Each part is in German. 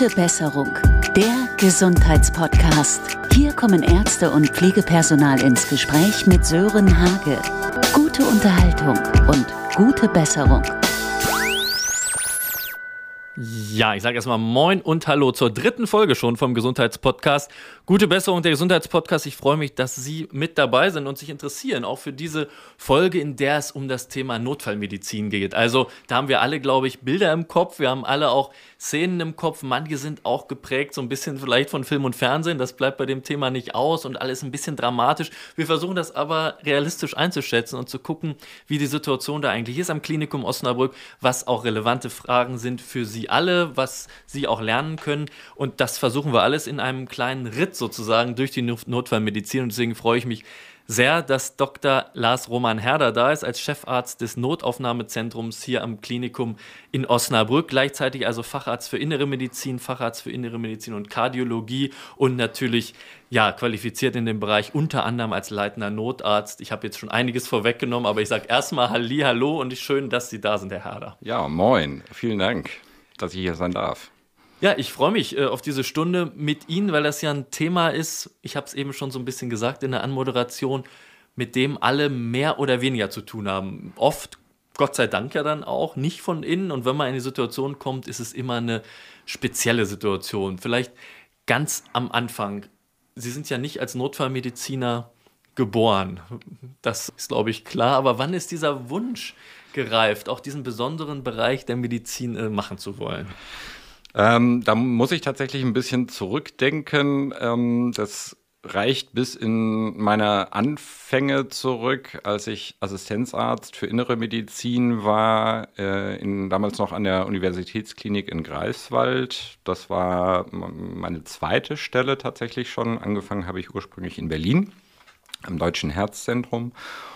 Gute Besserung, der Gesundheitspodcast. Hier kommen Ärzte und Pflegepersonal ins Gespräch mit Sören Hage. Gute Unterhaltung und gute Besserung. Ja, ich sage erstmal Moin und Hallo zur 3. Folge schon vom Gesundheitspodcast. Gute Besserung, der Gesundheitspodcast. Ich freue mich, dass Sie mit dabei sind und sich interessieren, auch für diese Folge, in der es um das Thema Notfallmedizin geht. Also da haben wir alle, glaube ich, Bilder im Kopf. Wir haben alle auch Szenen im Kopf. Manche sind auch geprägt so ein bisschen vielleicht von Film und Fernsehen. Das bleibt bei dem Thema nicht aus und alles ein bisschen dramatisch. Wir versuchen das aber realistisch einzuschätzen und zu gucken, wie die Situation da eigentlich ist am Klinikum Osnabrück, was auch relevante Fragen sind für Sie alle, was Sie auch lernen können. Und das versuchen wir alles in einem kleinen Ritt sozusagen durch die Notfallmedizin. Und deswegen freue ich mich sehr, dass Dr. Lars Roman Herder da ist als Chefarzt des Notaufnahmezentrums hier am Klinikum in Osnabrück. Gleichzeitig also Facharzt für Innere Medizin, Facharzt für Innere Medizin und Kardiologie und natürlich qualifiziert in dem Bereich, unter anderem als leitender Notarzt. Ich habe jetzt schon einiges vorweggenommen, aber ich sage erstmal Hallo und schön, dass Sie da sind, Herr Herder. Ja, moin. Vielen Dank, dass ich hier sein darf. Ja, ich freue mich auf diese Stunde mit Ihnen, weil das ja ein Thema ist, ich habe es eben schon so ein bisschen gesagt in der Anmoderation, mit dem alle mehr oder weniger zu tun haben. Oft, Gott sei Dank ja dann auch, nicht von innen. Und wenn man in die Situation kommt, ist es immer eine spezielle Situation. Vielleicht ganz am Anfang. Sie sind ja nicht als Notfallmediziner geboren. Das ist, glaube ich, klar. Aber wann ist dieser Wunsch gereift, auch diesen besonderen Bereich der Medizin machen zu wollen? Da muss ich tatsächlich ein bisschen zurückdenken. Das reicht bis in meine Anfänge zurück, als ich Assistenzarzt für Innere Medizin war, damals noch an der Universitätsklinik in Greifswald. Das war meine zweite Stelle tatsächlich schon. Angefangen habe ich ursprünglich in Berlin, am Deutschen Herzzentrum.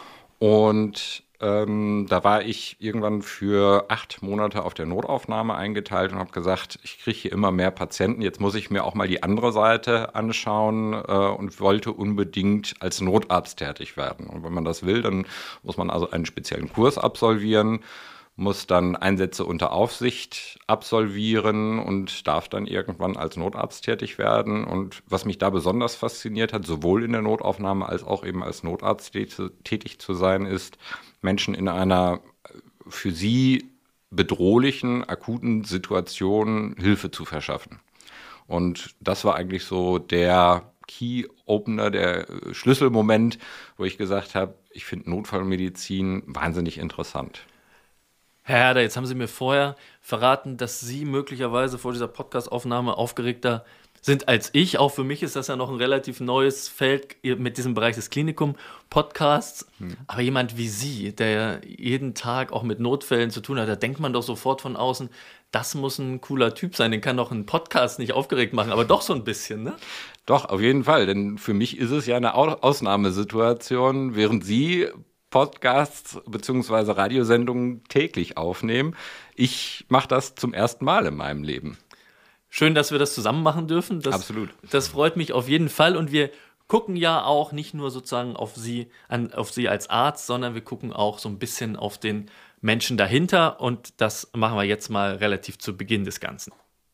Und da war ich irgendwann für 8 Monate auf der Notaufnahme eingeteilt und habe gesagt, ich kriege hier immer mehr Patienten, jetzt muss ich mir auch mal die andere Seite anschauen und wollte unbedingt als Notarzt tätig werden. Und wenn man das will, dann muss man also einen speziellen Kurs absolvieren, muss dann Einsätze unter Aufsicht absolvieren und darf dann irgendwann als Notarzt tätig werden. Und was mich da besonders fasziniert hat, sowohl in der Notaufnahme als auch eben als Notarzt tätig zu sein, ist, Menschen in einer für sie bedrohlichen, akuten Situation Hilfe zu verschaffen. Und das war eigentlich so der Key-Opener, der Schlüsselmoment, wo ich gesagt habe, ich finde Notfallmedizin wahnsinnig interessant. Herr Herder, jetzt haben Sie mir vorher verraten, dass Sie möglicherweise vor dieser Podcast-Aufnahme aufgeregter sind als ich. Auch für mich ist das ja noch ein relativ neues Feld mit diesem Bereich des Klinikum-Podcasts. Aber jemand wie Sie, der jeden Tag auch mit Notfällen zu tun hat, da denkt man doch sofort von außen, das muss ein cooler Typ sein, den kann doch ein Podcast nicht aufgeregt machen, aber doch so ein bisschen, ne? Doch, auf jeden Fall, denn für mich ist es ja eine Ausnahmesituation, während Sie Podcasts bzw. Radiosendungen täglich aufnehmen. Ich mache das zum ersten Mal in meinem Leben. Schön, dass wir das zusammen machen dürfen. Absolut. Das freut mich auf jeden Fall. Und wir gucken ja auch nicht nur sozusagen auf Sie als Arzt, sondern wir gucken auch so ein bisschen auf den Menschen dahinter. Und das machen wir jetzt mal relativ zu Beginn des Ganzen.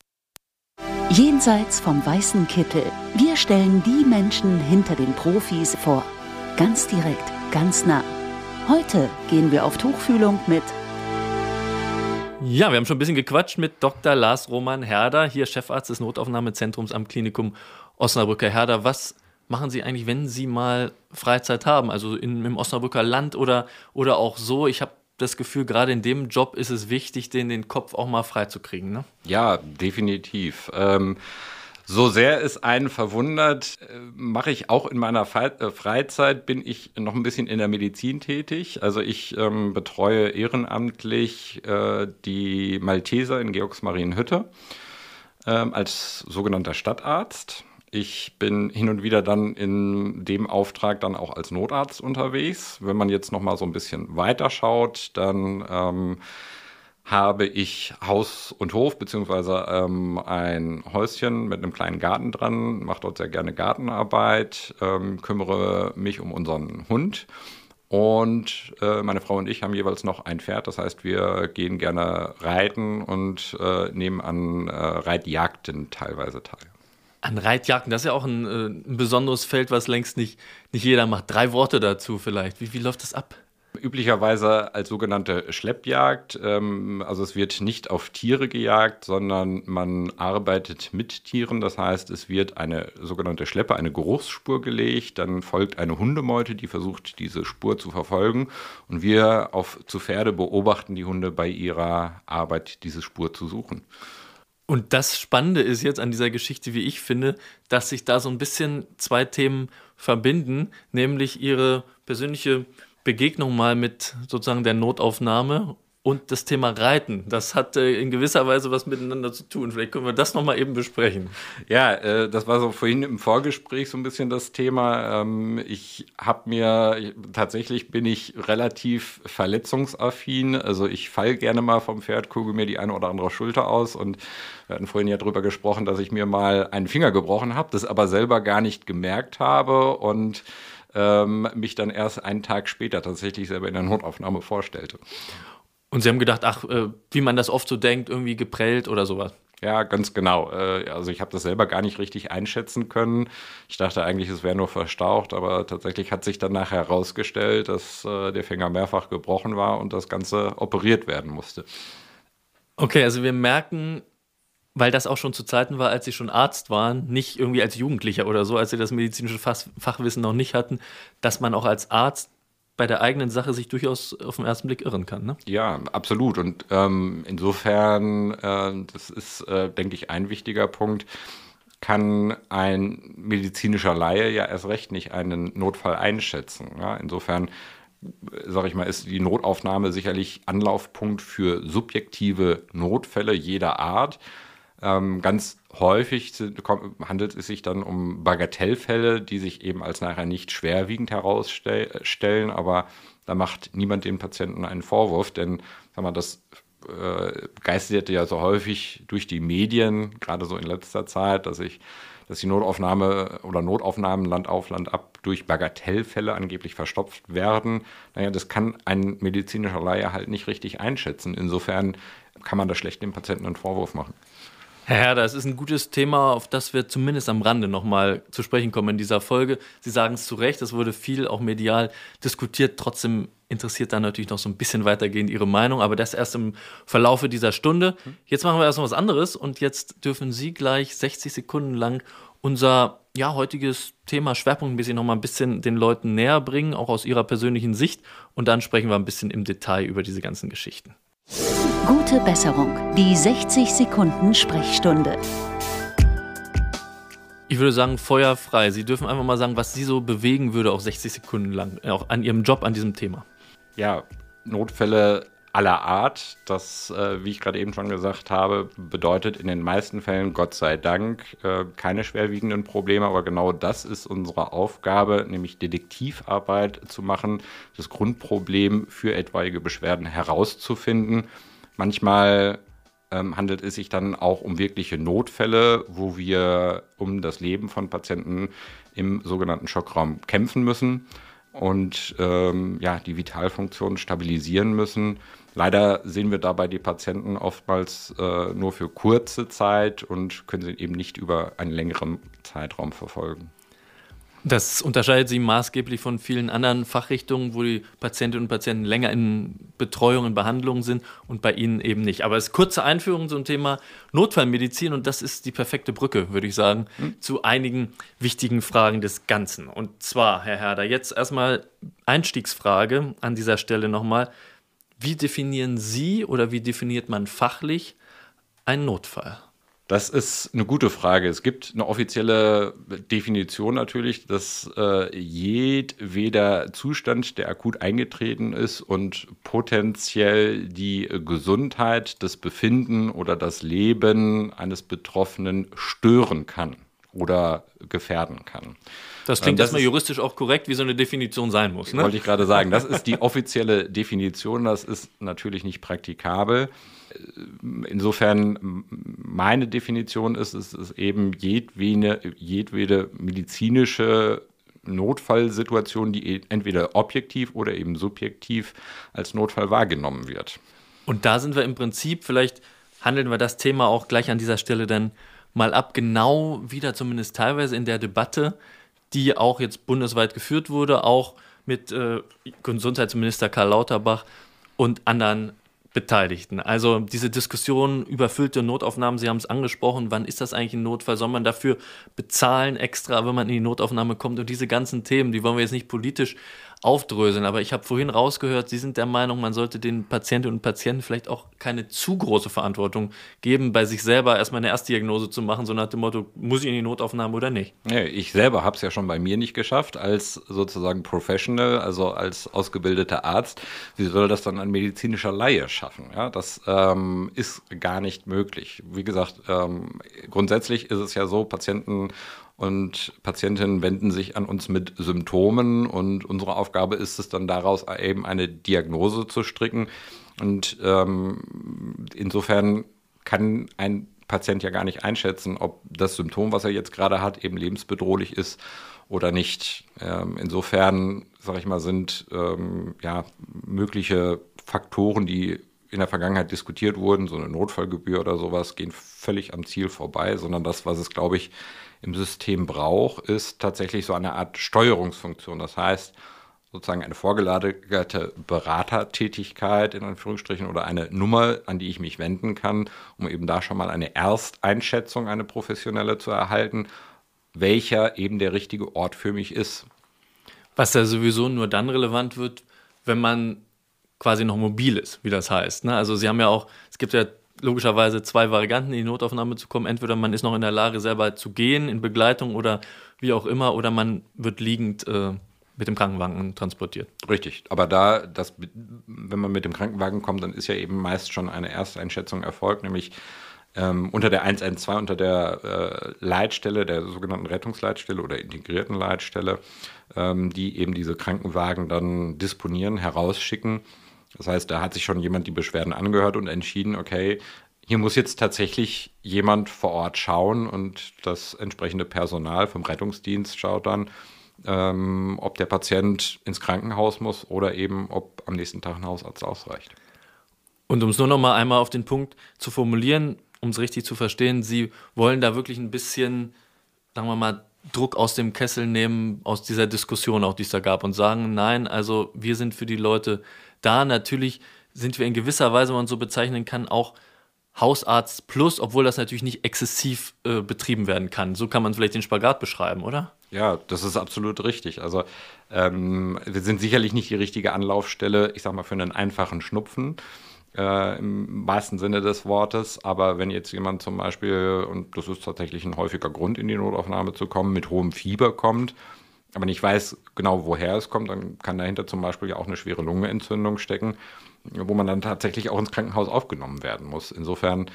Jenseits vom weißen Kittel. Wir stellen die Menschen hinter den Profis vor. Ganz direkt, ganz nah. Heute gehen wir auf Tuchfühlung mit... Ja, wir haben schon ein bisschen gequatscht mit Dr. Lars Roman Herder, hier Chefarzt des Notaufnahmezentrums am Klinikum Osnabrücker. Herder, was machen Sie eigentlich, wenn Sie mal Freizeit haben? Also im Osnabrücker Land oder auch so? Ich habe das Gefühl, gerade in dem Job ist es wichtig, den Kopf auch mal frei zu kriegen, ne? Ja, definitiv. So sehr es einen verwundert, mache ich auch in meiner Freizeit, bin ich noch ein bisschen in der Medizin tätig. Also ich betreue ehrenamtlich die Malteser in Georgsmarienhütte als sogenannter Stadtarzt. Ich bin hin und wieder dann in dem Auftrag dann auch als Notarzt unterwegs. Wenn man jetzt noch mal so ein bisschen weiter schaut, dann habe ich Haus und Hof, beziehungsweise ein Häuschen mit einem kleinen Garten dran, mache dort sehr gerne Gartenarbeit, kümmere mich um unseren Hund Und meine Frau und ich haben jeweils noch ein Pferd. Das heißt, wir gehen gerne reiten und nehmen an Reitjagden teilweise teil. An Reitjagden, das ist ja auch ein besonderes Feld, was längst nicht jeder macht. 3 Worte dazu vielleicht. Wie läuft das ab? Üblicherweise als sogenannte Schleppjagd. Also es wird nicht auf Tiere gejagt, sondern man arbeitet mit Tieren. Das heißt, es wird eine sogenannte Schleppe, eine Geruchsspur gelegt. Dann folgt eine Hundemeute, die versucht, diese Spur zu verfolgen. Und wir zu Pferde beobachten die Hunde bei ihrer Arbeit, diese Spur zu suchen. Und das Spannende ist jetzt an dieser Geschichte, wie ich finde, dass sich da so ein bisschen 2 Themen verbinden, nämlich ihre persönliche Begegnung mal mit sozusagen der Notaufnahme und das Thema Reiten. Das hat in gewisser Weise was miteinander zu tun. Vielleicht können wir das nochmal eben besprechen. Ja, das war so vorhin im Vorgespräch so ein bisschen das Thema. Tatsächlich bin ich relativ verletzungsaffin. Also ich falle gerne mal vom Pferd, kugel mir die eine oder andere Schulter aus. Und wir hatten vorhin ja drüber gesprochen, dass ich mir mal einen Finger gebrochen habe, das aber selber gar nicht gemerkt habe und mich dann erst einen Tag später tatsächlich selber in der Notaufnahme vorstellte. Und Sie haben gedacht, wie man das oft so denkt, irgendwie geprellt oder sowas. Ja, ganz genau. Also ich habe das selber gar nicht richtig einschätzen können. Ich dachte eigentlich, es wäre nur verstaucht, aber tatsächlich hat sich dann nachher herausgestellt, dass der Finger mehrfach gebrochen war und das Ganze operiert werden musste. Okay, also wir merken, weil das auch schon zu Zeiten war, als Sie schon Arzt waren, nicht irgendwie als Jugendlicher oder so, als Sie das medizinische Fachwissen noch nicht hatten, dass man auch als Arzt bei der eigenen Sache sich durchaus auf den ersten Blick irren kann, ne? Ja, absolut. Und insofern, das ist, denke ich, ein wichtiger Punkt, kann ein medizinischer Laie ja erst recht nicht einen Notfall einschätzen. Ja? Insofern, sage ich mal, ist die Notaufnahme sicherlich Anlaufpunkt für subjektive Notfälle jeder Art. Ganz häufig handelt es sich dann um Bagatellfälle, die sich eben als nachher nicht schwerwiegend herausstellen, aber da macht niemand dem Patienten einen Vorwurf, denn sag mal, das geisterte ja so häufig durch die Medien, gerade so in letzter Zeit, dass die Notaufnahme oder Notaufnahmen Land auf, Land ab durch Bagatellfälle angeblich verstopft werden. Naja, das kann ein medizinischer Laie halt nicht richtig einschätzen. Insofern kann man da schlecht dem Patienten einen Vorwurf machen. Herr Herder, das ist ein gutes Thema, auf das wir zumindest am Rande nochmal zu sprechen kommen in dieser Folge. Sie sagen es zu Recht, es wurde viel auch medial diskutiert. Trotzdem interessiert da natürlich noch so ein bisschen weitergehend Ihre Meinung, aber das erst im Verlaufe dieser Stunde. Jetzt machen wir erst noch was anderes und jetzt dürfen Sie gleich 60 Sekunden lang unser heutiges Thema schwerpunktmäßig noch mal ein bisschen den Leuten näher bringen, auch aus Ihrer persönlichen Sicht. Und dann sprechen wir ein bisschen im Detail über diese ganzen Geschichten. Gute Besserung, die 60 Sekunden Sprechstunde. Ich würde sagen, feuerfrei. Sie dürfen einfach mal sagen, was Sie so bewegen würde, auch 60 Sekunden lang, auch an Ihrem Job, an diesem Thema. Ja, Notfälle aller Art, das, wie ich gerade eben schon gesagt habe, bedeutet in den meisten Fällen, Gott sei Dank, keine schwerwiegenden Probleme, aber genau das ist unsere Aufgabe, nämlich Detektivarbeit zu machen, das Grundproblem für etwaige Beschwerden herauszufinden. Manchmal handelt es sich dann auch um wirkliche Notfälle, wo wir um das Leben von Patienten im sogenannten Schockraum kämpfen müssen und die Vitalfunktion stabilisieren müssen. Leider sehen wir dabei die Patienten oftmals nur für kurze Zeit und können sie eben nicht über einen längeren Zeitraum verfolgen. Das unterscheidet Sie maßgeblich von vielen anderen Fachrichtungen, wo die Patientinnen und Patienten länger in Betreuung, in Behandlung sind und bei Ihnen eben nicht. Aber es ist kurze Einführung zum Thema Notfallmedizin und das ist die perfekte Brücke, würde ich sagen, zu einigen wichtigen Fragen des Ganzen. Und zwar, Herr Herder, jetzt erstmal Einstiegsfrage an dieser Stelle nochmal. Wie definieren Sie oder wie definiert man fachlich einen Notfall? Das ist eine gute Frage. Es gibt eine offizielle Definition natürlich, dass jedweder Zustand, der akut eingetreten ist und potenziell die Gesundheit, das Befinden oder das Leben eines Betroffenen stören kann oder gefährden kann. Das klingt erstmal juristisch auch korrekt, wie so eine Definition sein muss, ne? Wollte ich gerade sagen. Das ist die offizielle Definition, das ist natürlich nicht praktikabel. Insofern, meine Definition ist, es ist eben jedwede medizinische Notfallsituation, die entweder objektiv oder eben subjektiv als Notfall wahrgenommen wird. Und da sind wir im Prinzip, vielleicht handeln wir das Thema auch gleich an dieser Stelle dann mal ab, genau wieder zumindest teilweise in der Debatte, die auch jetzt bundesweit geführt wurde, auch mit Gesundheitsminister Karl Lauterbach und anderen Beteiligten. Also diese Diskussion, überfüllte Notaufnahmen, Sie haben es angesprochen, wann ist das eigentlich ein Notfall? Soll man dafür bezahlen extra, wenn man in die Notaufnahme kommt? Und diese ganzen Themen, die wollen wir jetzt nicht politisch aufdröseln, aber ich habe vorhin rausgehört, Sie sind der Meinung, man sollte den Patientinnen und Patienten vielleicht auch keine zu große Verantwortung geben, bei sich selber erstmal eine Erstdiagnose zu machen, so nach dem Motto, muss ich in die Notaufnahme oder nicht? Nee, ich selber habe es ja schon bei mir nicht geschafft, als sozusagen Professional, also als ausgebildeter Arzt. Wie soll das dann ein medizinischer Laie schaffen? Ja, das ist gar nicht möglich. Wie gesagt, grundsätzlich ist es ja so, Patienten und Patientinnen wenden sich an uns mit Symptomen und unsere Aufgabe ist es dann daraus eben eine Diagnose zu stricken. Und insofern kann ein Patient ja gar nicht einschätzen, ob das Symptom, was er jetzt gerade hat, eben lebensbedrohlich ist oder nicht. Insofern, sage ich mal, sind mögliche Faktoren, die in der Vergangenheit diskutiert wurden, so eine Notfallgebühr oder sowas, gehen völlig am Ziel vorbei, sondern das, was es, glaube ich, im System braucht, ist tatsächlich so eine Art Steuerungsfunktion. Das heißt, sozusagen eine vorgelagerte Beratertätigkeit in Anführungsstrichen oder eine Nummer, an die ich mich wenden kann, um eben da schon mal eine Ersteinschätzung, eine professionelle zu erhalten, welcher eben der richtige Ort für mich ist. Was ja sowieso nur dann relevant wird, wenn man quasi noch mobil ist, wie das heißt. Ne? Also Sie haben ja auch, es gibt ja logischerweise zwei Varianten, in die Notaufnahme zu kommen. Entweder man ist noch in der Lage, selber zu gehen, in Begleitung oder wie auch immer, oder man wird liegend mit dem Krankenwagen transportiert. Richtig, aber wenn man mit dem Krankenwagen kommt, dann ist ja eben meist schon eine Ersteinschätzung erfolgt, nämlich unter der 112, unter der Leitstelle, der sogenannten Rettungsleitstelle oder integrierten Leitstelle, die eben diese Krankenwagen dann disponieren, herausschicken. Das heißt, da hat sich schon jemand die Beschwerden angehört und entschieden, okay, hier muss jetzt tatsächlich jemand vor Ort schauen und das entsprechende Personal vom Rettungsdienst schaut dann, ob der Patient ins Krankenhaus muss oder eben, ob am nächsten Tag ein Hausarzt ausreicht. Und um es nur noch mal einmal auf den Punkt zu formulieren, um es richtig zu verstehen, Sie wollen da wirklich ein bisschen, sagen wir mal, Druck aus dem Kessel nehmen, aus dieser Diskussion auch, die es da gab und sagen, nein, also wir sind für die Leute da. Natürlich sind wir in gewisser Weise, wenn man so bezeichnen kann, auch Hausarzt plus, obwohl das natürlich nicht exzessiv betrieben werden kann. So kann man vielleicht den Spagat beschreiben, oder? Ja, das ist absolut richtig. Also wir sind sicherlich nicht die richtige Anlaufstelle, ich sag mal, für einen einfachen Schnupfen im wahrsten Sinne des Wortes. Aber wenn jetzt jemand zum Beispiel, und das ist tatsächlich ein häufiger Grund, in die Notaufnahme zu kommen, mit hohem Fieber kommt, aber nicht weiß genau, woher es kommt, dann kann dahinter zum Beispiel ja auch eine schwere Lungenentzündung stecken, wo man dann tatsächlich auch ins Krankenhaus aufgenommen werden muss. Insofern,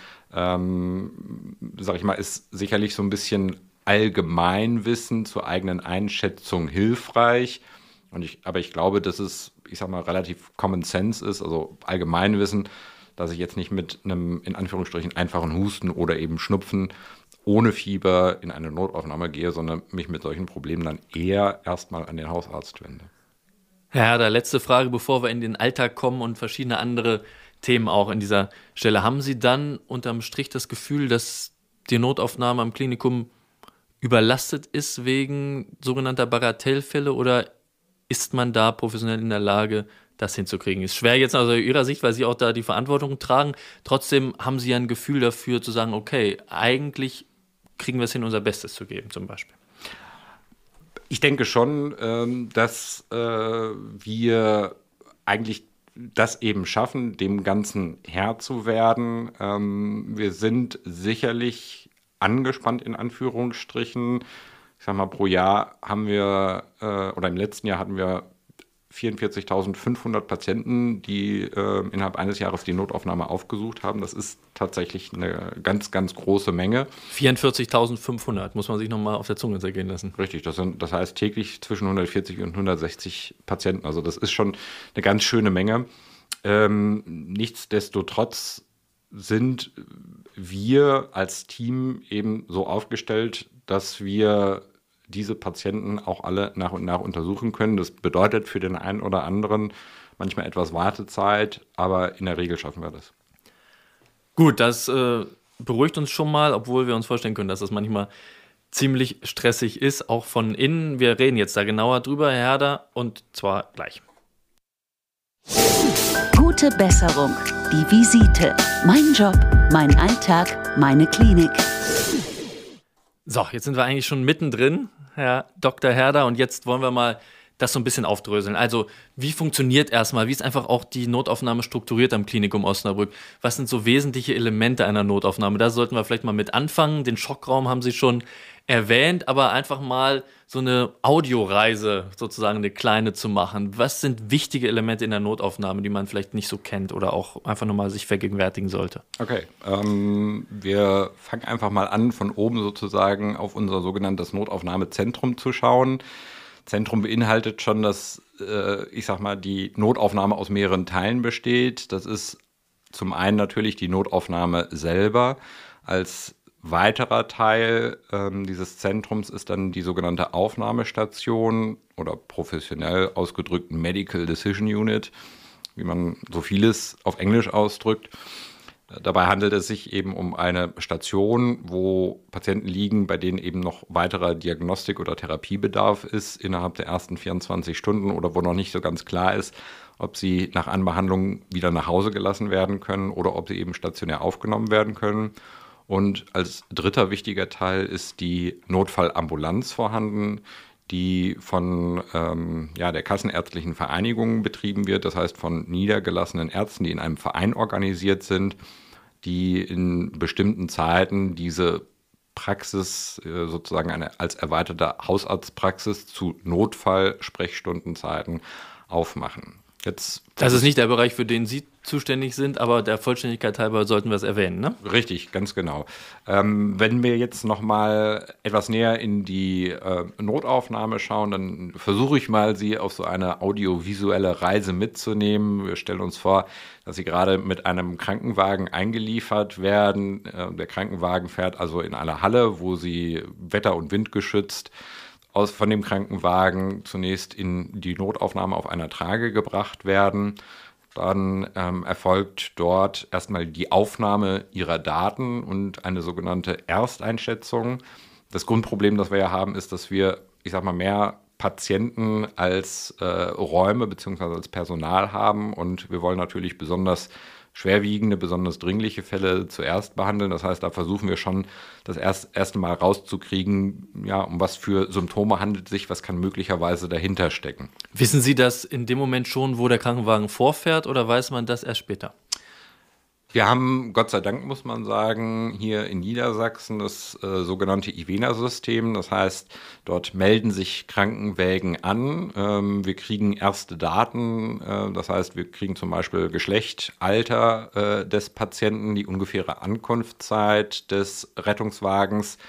sage ich mal, ist sicherlich so ein bisschen Allgemeinwissen zur eigenen Einschätzung hilfreich. Aber ich glaube, dass es, ich sag mal, relativ Common Sense ist, also Allgemeinwissen, dass ich jetzt nicht mit einem, in Anführungsstrichen, einfachen Husten oder eben Schnupfen ohne Fieber in eine Notaufnahme gehe, sondern mich mit solchen Problemen dann eher erstmal an den Hausarzt wende. Ja, da letzte Frage, bevor wir in den Alltag kommen und verschiedene andere Themen auch in dieser Stelle. Haben Sie dann unterm Strich das Gefühl, dass die Notaufnahme am Klinikum überlastet ist wegen sogenannter Bagatellfälle oder ist man da professionell in der Lage, das hinzukriegen? Ist schwer jetzt aus Ihrer Sicht, weil Sie auch da die Verantwortung tragen. Trotzdem haben Sie ja ein Gefühl dafür zu sagen, okay, eigentlich kriegen wir es hin, unser Bestes zu geben zum Beispiel. Ich denke schon, dass wir eigentlich das eben schaffen, dem Ganzen Herr zu werden. Wir sind sicherlich angespannt in Anführungsstrichen. Ich sag mal, pro Jahr haben wir, oder im letzten Jahr hatten wir 44.500 Patienten, die innerhalb eines Jahres die Notaufnahme aufgesucht haben. Das ist tatsächlich eine ganz, ganz große Menge. 44.500, muss man sich nochmal auf der Zunge zergehen lassen. Richtig, das heißt täglich zwischen 140 und 160 Patienten. Also das ist schon eine ganz schöne Menge. Nichtsdestotrotz sind wir als Team eben so aufgestellt, dass wir diese Patienten auch alle nach und nach untersuchen können. Das bedeutet für den einen oder anderen manchmal etwas Wartezeit, aber in der Regel schaffen wir das. Gut, das beruhigt uns schon mal, obwohl wir uns vorstellen können, dass das manchmal ziemlich stressig ist, auch von innen. Wir reden jetzt da genauer drüber, Herr Herder, und zwar gleich. Gute Besserung. Die Visite. Mein Job, mein Alltag, meine Klinik. So, jetzt sind wir eigentlich schon mittendrin, Herr Dr. Herder, und jetzt wollen wir mal das so ein bisschen aufdröseln. Also, wie funktioniert erstmal, wie ist einfach auch die Notaufnahme strukturiert am Klinikum Osnabrück? Was sind so wesentliche Elemente einer Notaufnahme? Da sollten wir vielleicht mal mit anfangen. Den Schockraum haben Sie schon erwähnt, aber einfach mal so eine Audioreise, sozusagen eine kleine zu machen. Was sind wichtige Elemente in der Notaufnahme, die man vielleicht nicht so kennt oder auch einfach nochmal sich vergegenwärtigen sollte? Okay, wir fangen einfach mal an, von oben sozusagen auf unser sogenanntes Notaufnahmezentrum zu schauen. Zentrum beinhaltet schon, dass, die Notaufnahme aus mehreren Teilen besteht. Das ist zum einen natürlich die Notaufnahme selber. Als weiterer Teil dieses Zentrums ist dann die sogenannte Aufnahmestation oder professionell ausgedrückt Medical Decision Unit, wie man so vieles auf Englisch ausdrückt. Dabei handelt es sich eben um eine Station, wo Patienten liegen, bei denen eben noch weiterer Diagnostik- oder Therapiebedarf ist innerhalb der ersten 24 Stunden oder wo noch nicht so ganz klar ist, ob sie nach Anbehandlung wieder nach Hause gelassen werden können oder ob sie eben stationär aufgenommen werden können. Und als dritter wichtiger Teil ist die Notfallambulanz vorhanden, die von der Kassenärztlichen Vereinigung betrieben wird, das heißt von niedergelassenen Ärzten, die in einem Verein organisiert sind, die in bestimmten Zeiten diese Praxis sozusagen als erweiterte Hausarztpraxis zu Notfall-Sprechstundenzeiten aufmachen. Das ist nicht der Bereich, für den Sie zuständig sind, aber der Vollständigkeit halber sollten wir es erwähnen, ne? Richtig, ganz genau. Wenn wir jetzt noch mal etwas näher in die Notaufnahme schauen, dann versuche ich mal, Sie auf so eine audiovisuelle Reise mitzunehmen. Wir stellen uns vor, dass Sie gerade mit einem Krankenwagen eingeliefert werden. Der Krankenwagen fährt also in eine Halle, wo Sie wetter- und windgeschützt von dem Krankenwagen zunächst in die Notaufnahme auf einer Trage gebracht werden. Dann erfolgt dort erstmal die Aufnahme ihrer Daten und eine sogenannte Ersteinschätzung. Das Grundproblem, das wir ja haben, ist, dass wir, mehr Patienten als Räume bzw. als Personal haben und wir wollen natürlich besonders schwerwiegende, besonders dringliche Fälle zuerst behandeln. Das heißt, da versuchen wir schon, das erste Mal rauszukriegen, um was für Symptome handelt es sich, was kann möglicherweise dahinter stecken. Wissen Sie das in dem Moment schon, wo der Krankenwagen vorfährt, oder weiß man das erst später? Wir haben, Gott sei Dank muss man sagen, hier in Niedersachsen das sogenannte IVENA-System. Das heißt, dort melden sich Krankenwägen an. Wir kriegen erste Daten. Das heißt, wir kriegen zum Beispiel Geschlecht, Alter des Patienten, die ungefähre Ankunftszeit des Rettungswagens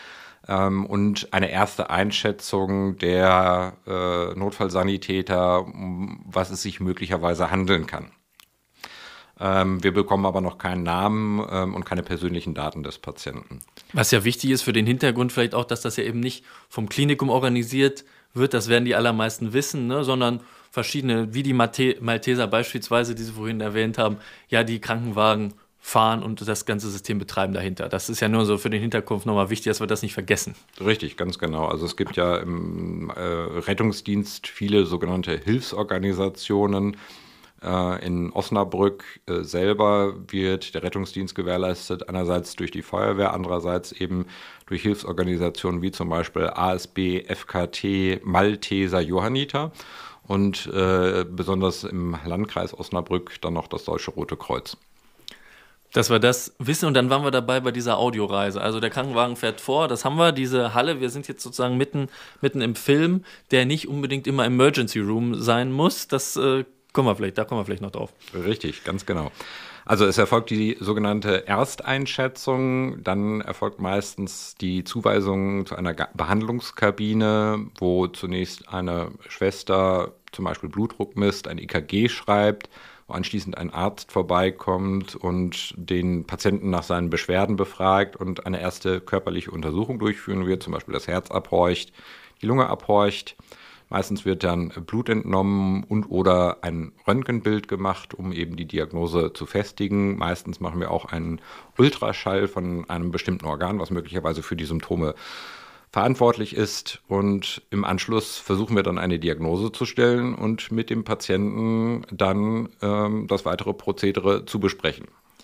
und eine erste Einschätzung der Notfallsanitäter, um was es sich möglicherweise handeln kann. Wir bekommen aber noch keinen Namen und keine persönlichen Daten des Patienten. Was ja wichtig ist für den Hintergrund vielleicht auch, dass das ja eben nicht vom Klinikum organisiert wird, das werden die allermeisten wissen, ne, sondern verschiedene, wie die Malteser beispielsweise, die Sie vorhin erwähnt haben, ja, die Krankenwagen fahren und das ganze System betreiben dahinter. Das ist ja nur so für den Hintergrund nochmal wichtig, dass wir das nicht vergessen. Richtig, ganz genau. Also es gibt ja im Rettungsdienst viele sogenannte Hilfsorganisationen. In Osnabrück selber wird der Rettungsdienst gewährleistet, einerseits durch die Feuerwehr, andererseits eben durch Hilfsorganisationen wie zum Beispiel ASB, FKT, Malteser, Johanniter und besonders im Landkreis Osnabrück dann noch das Deutsche Rote Kreuz. Dass wir das wissen, und dann waren wir dabei bei dieser Audioreise. Also der Krankenwagen fährt vor, das haben wir, diese Halle, wir sind jetzt sozusagen mitten im Film, der nicht unbedingt immer Emergency Room sein muss. Da kommen wir vielleicht noch drauf. Richtig, ganz genau. Also es erfolgt die sogenannte Ersteinschätzung, dann erfolgt meistens die Zuweisung zu einer Behandlungskabine, wo zunächst eine Schwester zum Beispiel Blutdruck misst, ein EKG schreibt, wo anschließend ein Arzt vorbeikommt und den Patienten nach seinen Beschwerden befragt und eine erste körperliche Untersuchung durchführen wird, zum Beispiel das Herz abhorcht, die Lunge abhorcht. Meistens wird dann Blut entnommen und oder ein Röntgenbild gemacht, um eben die Diagnose zu festigen. Meistens machen wir auch einen Ultraschall von einem bestimmten Organ, was möglicherweise für die Symptome verantwortlich ist. Und im Anschluss versuchen wir dann eine Diagnose zu stellen und mit dem Patienten dann das weitere Prozedere zu besprechen.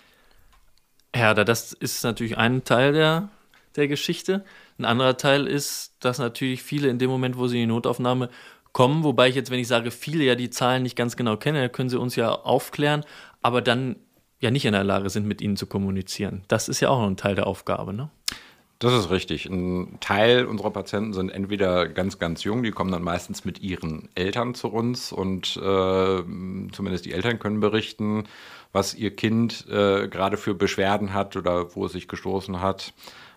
Ja, das ist natürlich ein Teil der Geschichte. Ein anderer Teil ist, dass natürlich viele in dem Moment, wo sie in die Notaufnahme kommen, wobei ich jetzt, wenn ich sage viele, ja die Zahlen nicht ganz genau kennen, dann können sie uns ja aufklären, aber dann ja nicht in der Lage sind, mit ihnen zu kommunizieren. Das ist ja auch noch ein Teil der Aufgabe, ne? Das ist richtig. Ein Teil unserer Patienten sind entweder ganz, ganz jung, die kommen dann meistens mit ihren Eltern zu uns und zumindest die Eltern können berichten, was ihr Kind gerade für Beschwerden hat oder wo es sich gestoßen hat.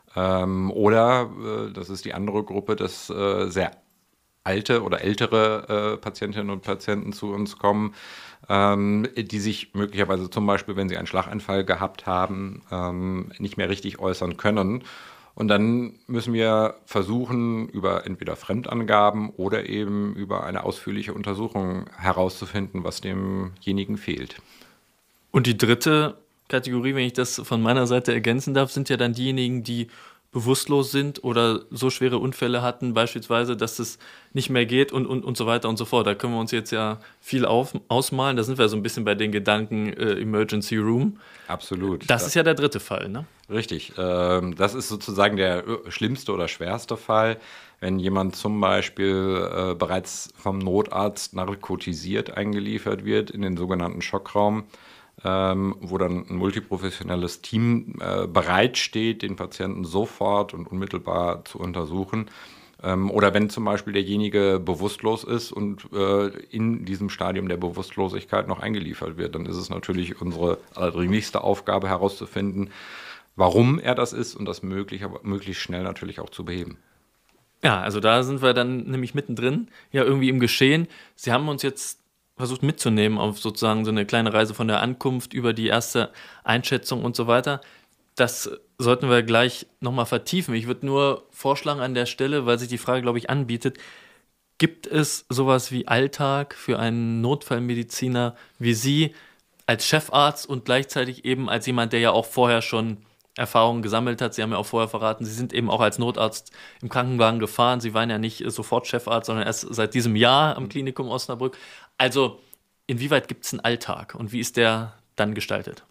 Oder, das ist die andere Gruppe, dass sehr alte oder ältere Patientinnen und Patienten zu uns kommen, die sich möglicherweise zum Beispiel, wenn sie einen Schlaganfall gehabt haben, nicht mehr richtig äußern können. Und dann müssen wir versuchen, über entweder Fremdangaben oder eben über eine ausführliche Untersuchung herauszufinden, was demjenigen fehlt. Und die dritte Kategorie, wenn ich das von meiner Seite ergänzen darf, sind ja dann diejenigen, die bewusstlos sind oder so schwere Unfälle hatten, beispielsweise, dass es nicht mehr geht und so weiter und so fort. Da können wir uns jetzt ja viel ausmalen. Da sind wir so ein bisschen bei den Gedanken Emergency Room. Absolut. Das ist ja der dritte Fall, ne? Richtig. Das ist sozusagen der schlimmste oder schwerste Fall, wenn jemand zum Beispiel bereits vom Notarzt narkotisiert eingeliefert wird in den sogenannten Schockraum, wo dann ein multiprofessionelles Team bereitsteht, den Patienten sofort und unmittelbar zu untersuchen. Oder wenn zum Beispiel derjenige bewusstlos ist und in diesem Stadium der Bewusstlosigkeit noch eingeliefert wird, dann ist es natürlich unsere allerdringlichste Aufgabe herauszufinden, warum er das ist und das möglichst schnell natürlich auch zu beheben. Ja, also da sind wir dann nämlich mittendrin, ja irgendwie im Geschehen. Sie haben uns jetzt versucht mitzunehmen auf sozusagen so eine kleine Reise von der Ankunft über die erste Einschätzung und so weiter. Das sollten wir gleich nochmal vertiefen. Ich würde nur vorschlagen an der Stelle, weil sich die Frage, glaube ich, anbietet, gibt es sowas wie Alltag für einen Notfallmediziner wie Sie als Chefarzt und gleichzeitig eben als jemand, der ja auch vorher schon Erfahrungen gesammelt hat? Sie haben ja auch vorher verraten, Sie sind eben auch als Notarzt im Krankenwagen gefahren. Sie waren ja nicht sofort Chefarzt, sondern erst seit diesem Jahr am Klinikum Osnabrück. Also inwieweit gibt es einen Alltag und wie ist der dann gestaltet?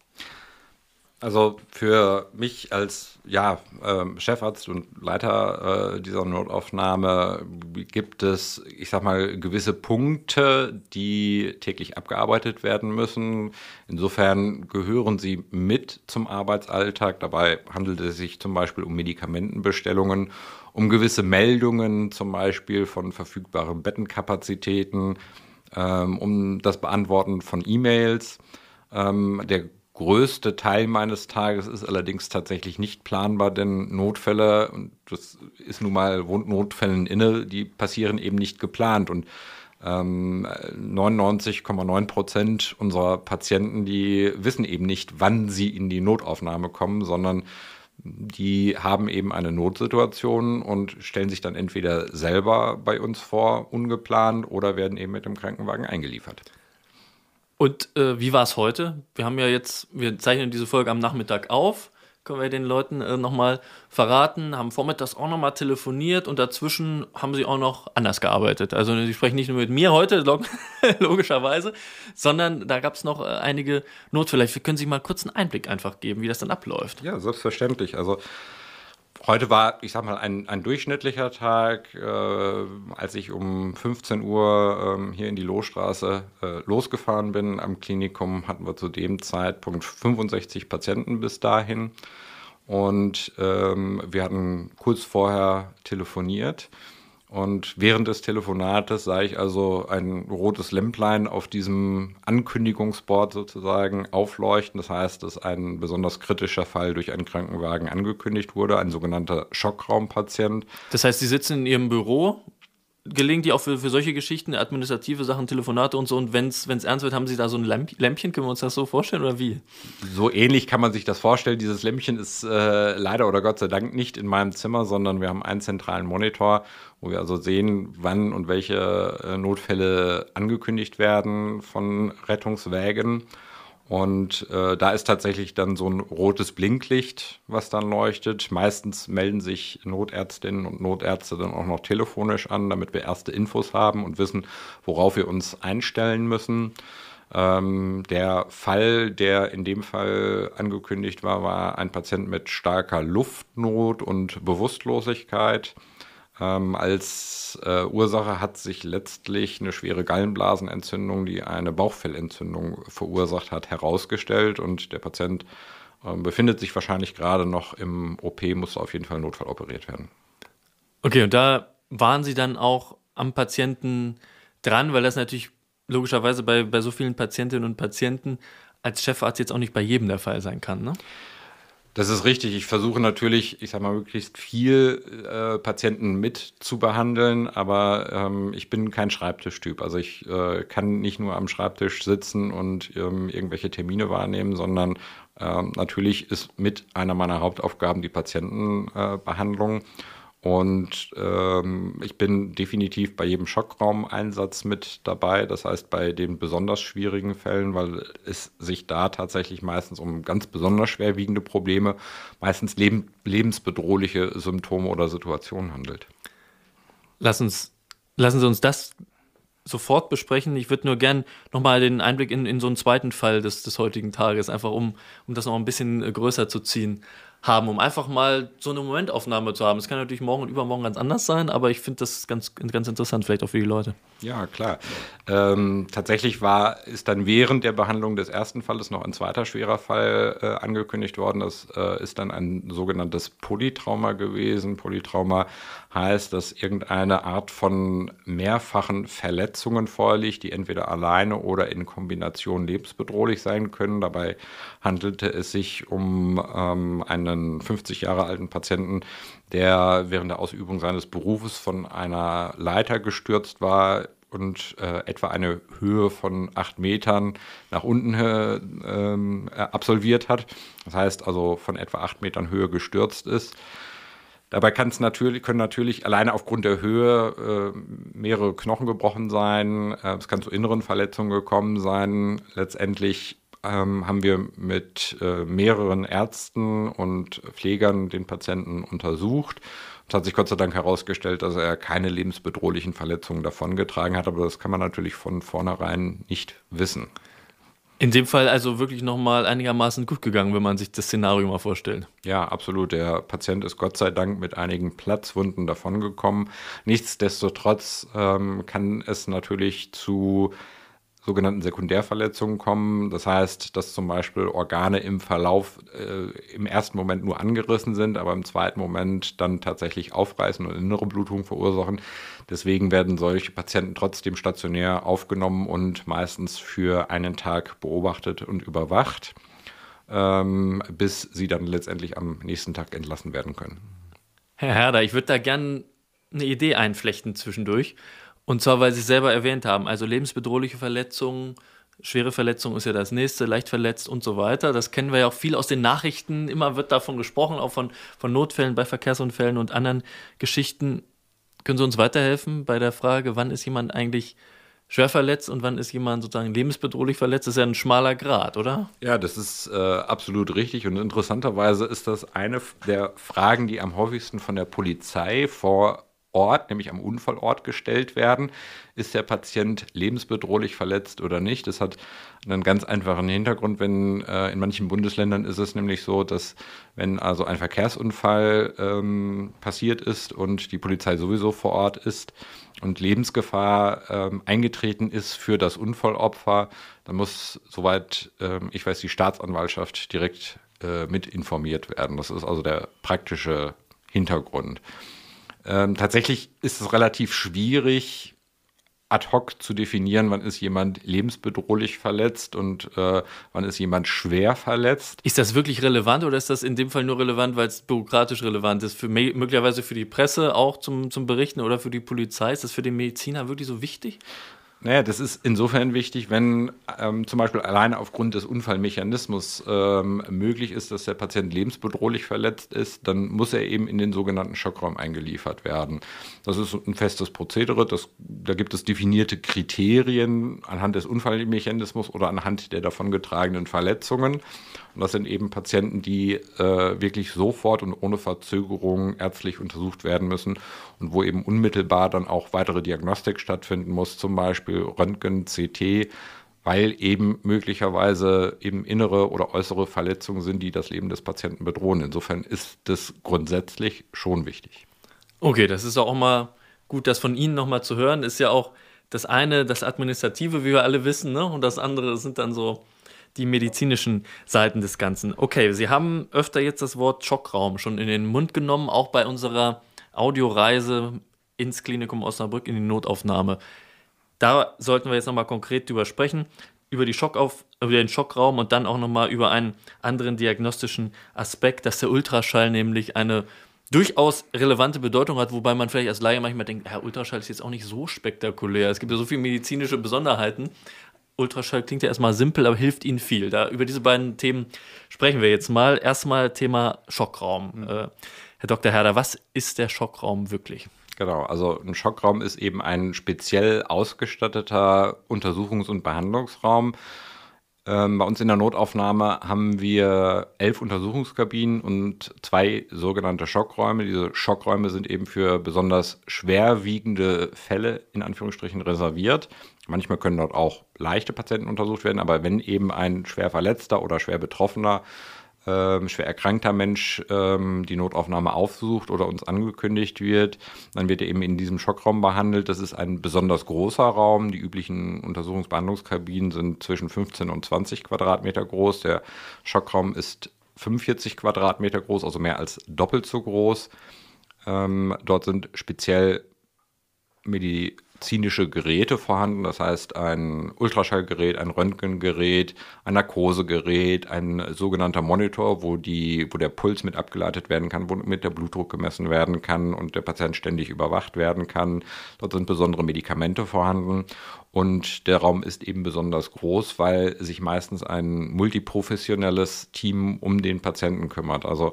Also für mich als Chefarzt und Leiter dieser Notaufnahme gibt es, ich sag mal, gewisse Punkte, die täglich abgearbeitet werden müssen. Insofern gehören sie mit zum Arbeitsalltag. Dabei handelt es sich zum Beispiel um Medikamentenbestellungen, um gewisse Meldungen, zum Beispiel von verfügbaren Bettenkapazitäten, um das Beantworten von E-Mails. Der größte Teil meines Tages ist allerdings tatsächlich nicht planbar, denn Notfälle, und das ist nun mal Notfällen inne, die passieren eben nicht geplant. Und 99,9% unserer Patienten, die wissen eben nicht, wann sie in die Notaufnahme kommen, sondern die haben eben eine Notsituation und stellen sich dann entweder selber bei uns vor, ungeplant, oder werden eben mit dem Krankenwagen eingeliefert. Und wie war es heute? Wir zeichnen diese Folge am Nachmittag auf, können wir den Leuten nochmal verraten, haben vormittags auch nochmal telefoniert und dazwischen haben sie auch noch anders gearbeitet. Also sie sprechen nicht nur mit mir heute, logischerweise, sondern da gab es noch einige Notfälle. Vielleicht können Sie mal kurz einen Einblick einfach geben, wie das dann abläuft. Ja, selbstverständlich. Also heute war, ich sag mal, ein durchschnittlicher Tag. Als ich um 15 Uhr hier in die Lohstraße losgefahren bin am Klinikum, hatten wir zu dem Zeitpunkt 65 Patienten bis dahin. Und wir hatten kurz vorher telefoniert. Und während des Telefonates sah ich also ein rotes Lämplein auf diesem Ankündigungsboard sozusagen aufleuchten. Das heißt, dass ein besonders kritischer Fall durch einen Krankenwagen angekündigt wurde, ein sogenannter Schockraumpatient. Das heißt, Sie sitzen in Ihrem Büro, gelegentlich auch für solche Geschichten, administrative Sachen, Telefonate und so. Und wenn es ernst wird, haben Sie da so ein Lämpchen? Können wir uns das so vorstellen oder wie? So ähnlich kann man sich das vorstellen. Dieses Lämpchen ist leider oder Gott sei Dank nicht in meinem Zimmer, sondern wir haben einen zentralen Monitor, wo wir also sehen, wann und welche Notfälle angekündigt werden von Rettungswägen. Und da ist tatsächlich dann so ein rotes Blinklicht, was dann leuchtet. Meistens melden sich Notärztinnen und Notärzte dann auch noch telefonisch an, damit wir erste Infos haben und wissen, worauf wir uns einstellen müssen. Der Fall, der in dem Fall angekündigt war, war ein Patient mit starker Luftnot und Bewusstlosigkeit. Als Ursache hat sich letztlich eine schwere Gallenblasenentzündung, die eine Bauchfellentzündung verursacht hat, herausgestellt. Und der Patient befindet sich wahrscheinlich gerade noch im OP, muss auf jeden Fall notfalloperiert werden. Okay, und da waren Sie dann auch am Patienten dran, weil das natürlich logischerweise bei so vielen Patientinnen und Patienten als Chefarzt jetzt auch nicht bei jedem der Fall sein kann, ne? Das ist richtig. Ich versuche natürlich, ich sag mal, möglichst viel Patienten mit zu behandeln, aber ich bin kein Schreibtischtyp. Also ich kann nicht nur am Schreibtisch sitzen und irgendwelche Termine wahrnehmen, sondern natürlich ist mit einer meiner Hauptaufgaben die Patientenbehandlung. Und ich bin definitiv bei jedem Schockraumeinsatz mit dabei. Das heißt, bei den besonders schwierigen Fällen, weil es sich da tatsächlich meistens um ganz besonders schwerwiegende Probleme, meistens lebensbedrohliche Symptome oder Situationen handelt. Lassen Sie uns das sofort besprechen. Ich würde nur gern nochmal den Einblick in so einen zweiten Fall des heutigen Tages, einfach um das noch ein bisschen größer zu ziehen, haben, um einfach mal so eine Momentaufnahme zu haben. Es kann natürlich morgen und übermorgen ganz anders sein, aber ich finde das ganz interessant, vielleicht auch für die Leute. Ja, klar. Tatsächlich ist dann während der Behandlung des ersten Falles noch ein zweiter schwerer Fall angekündigt worden. Das ist dann ein sogenanntes Polytrauma gewesen. Polytrauma heißt, dass irgendeine Art von mehrfachen Verletzungen vorliegt, die entweder alleine oder in Kombination lebensbedrohlich sein können. Dabei handelte es sich um einen 50 Jahre alten Patienten, der während der Ausübung seines Berufes von einer Leiter gestürzt war und etwa eine Höhe von 8 Metern nach unten absolviert hat. Das heißt also von etwa 8 Metern Höhe gestürzt ist. Dabei können natürlich alleine aufgrund der Höhe mehrere Knochen gebrochen sein. Es kann zu inneren Verletzungen gekommen sein. Letztendlich haben wir mit mehreren Ärzten und Pflegern den Patienten untersucht. Es hat sich Gott sei Dank herausgestellt, dass er keine lebensbedrohlichen Verletzungen davongetragen hat, aber das kann man natürlich von vornherein nicht wissen. In dem Fall also wirklich nochmal einigermaßen gut gegangen, wenn man sich das Szenario mal vorstellt. Ja, absolut. Der Patient ist Gott sei Dank mit einigen Platzwunden davongekommen. Nichtsdestotrotz kann es natürlich zu sogenannten Sekundärverletzungen kommen. Das heißt, dass zum Beispiel Organe im Verlauf im ersten Moment nur angerissen sind, aber im zweiten Moment dann tatsächlich aufreißen und innere Blutung verursachen. Deswegen werden solche Patienten trotzdem stationär aufgenommen und meistens für einen Tag beobachtet und überwacht, bis sie dann letztendlich am nächsten Tag entlassen werden können. Herr Herder, ich würde da gerne eine Idee einflechten zwischendurch. Und zwar, weil Sie es selber erwähnt haben, also lebensbedrohliche Verletzungen, schwere Verletzungen ist ja das nächste, leicht verletzt und so weiter. Das kennen wir ja auch viel aus den Nachrichten. Immer wird davon gesprochen, auch von Notfällen bei Verkehrsunfällen und anderen Geschichten. Können Sie uns weiterhelfen bei der Frage, wann ist jemand eigentlich schwer verletzt und wann ist jemand sozusagen lebensbedrohlich verletzt? Das ist ja ein schmaler Grat, oder? Ja, das ist absolut richtig. Und interessanterweise ist das eine der Fragen, die am häufigsten von der Polizei vor Ort, nämlich am Unfallort gestellt werden. Ist der Patient lebensbedrohlich verletzt oder nicht? Das hat einen ganz einfachen Hintergrund, wenn in manchen Bundesländern ist es nämlich so, dass wenn also ein Verkehrsunfall passiert ist und die Polizei sowieso vor Ort ist und Lebensgefahr eingetreten ist für das Unfallopfer, dann muss, soweit ich weiß, die Staatsanwaltschaft direkt mit informiert werden. Das ist also der praktische Hintergrund. Tatsächlich ist es relativ schwierig, ad hoc zu definieren, wann ist jemand lebensbedrohlich verletzt und wann ist jemand schwer verletzt. Ist das wirklich relevant oder ist das in dem Fall nur relevant, weil es bürokratisch relevant ist? Möglicherweise für die Presse auch zum Berichten oder für die Polizei? Ist das für den Mediziner wirklich so wichtig? Naja, das ist insofern wichtig, wenn zum Beispiel alleine aufgrund des Unfallmechanismus möglich ist, dass der Patient lebensbedrohlich verletzt ist, dann muss er eben in den sogenannten Schockraum eingeliefert werden. Das ist ein festes Prozedere, da gibt es definierte Kriterien anhand des Unfallmechanismus oder anhand der davongetragenen Verletzungen. Und das sind eben Patienten, die wirklich sofort und ohne Verzögerung ärztlich untersucht werden müssen und wo eben unmittelbar dann auch weitere Diagnostik stattfinden muss, zum Beispiel Röntgen, CT, weil eben möglicherweise eben innere oder äußere Verletzungen sind, die das Leben des Patienten bedrohen. Insofern ist das grundsätzlich schon wichtig. Okay, das ist auch mal gut, das von Ihnen nochmal zu hören. Ist ja auch das eine, das Administrative, wie wir alle wissen, ne? Und das andere sind dann so die medizinischen Seiten des Ganzen. Okay, Sie haben öfter jetzt das Wort Schockraum schon in den Mund genommen, auch bei unserer Audioreise ins Klinikum Osnabrück in die Notaufnahme. Da sollten wir jetzt nochmal konkret drüber sprechen, über den Schockraum und dann auch nochmal über einen anderen diagnostischen Aspekt, dass der Ultraschall nämlich eine durchaus relevante Bedeutung hat, wobei man vielleicht als Laie manchmal denkt, Ultraschall ist jetzt auch nicht so spektakulär. Es gibt ja so viele medizinische Besonderheiten. Ultraschall klingt ja erstmal simpel, aber hilft Ihnen viel. Über diese beiden Themen sprechen wir jetzt mal. Erstmal Thema Schockraum. Herr Dr. Herder, was ist der Schockraum wirklich? Genau, also ein Schockraum ist eben ein speziell ausgestatteter Untersuchungs- und Behandlungsraum. Bei uns in der Notaufnahme haben wir 11 Untersuchungskabinen und 2 sogenannte Schockräume. Diese Schockräume sind eben für besonders schwerwiegende Fälle in Anführungsstrichen reserviert. Manchmal können dort auch leichte Patienten untersucht werden, aber wenn eben ein schwer verletzter oder schwer betroffener, schwer erkrankter Mensch die Notaufnahme aufsucht oder uns angekündigt wird, dann wird er eben in diesem Schockraum behandelt. Das ist ein besonders großer Raum. Die üblichen Untersuchungsbehandlungskabinen sind zwischen 15 und 20 Quadratmeter groß. Der Schockraum ist 45 Quadratmeter groß, also mehr als doppelt so groß. Dort sind speziell medizinische Geräte vorhanden, das heißt ein Ultraschallgerät, ein Röntgengerät, ein Narkosegerät, ein sogenannter Monitor, wo der Puls mit abgeleitet werden kann, wo mit der Blutdruck gemessen werden kann und der Patient ständig überwacht werden kann. Dort sind besondere Medikamente vorhanden und der Raum ist eben besonders groß, weil sich meistens ein multiprofessionelles Team um den Patienten kümmert. Also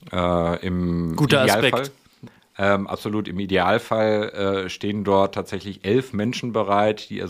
im Guter Idealfall, Aspekt. Absolut. Im Idealfall stehen dort tatsächlich 11 Menschen bereit, die also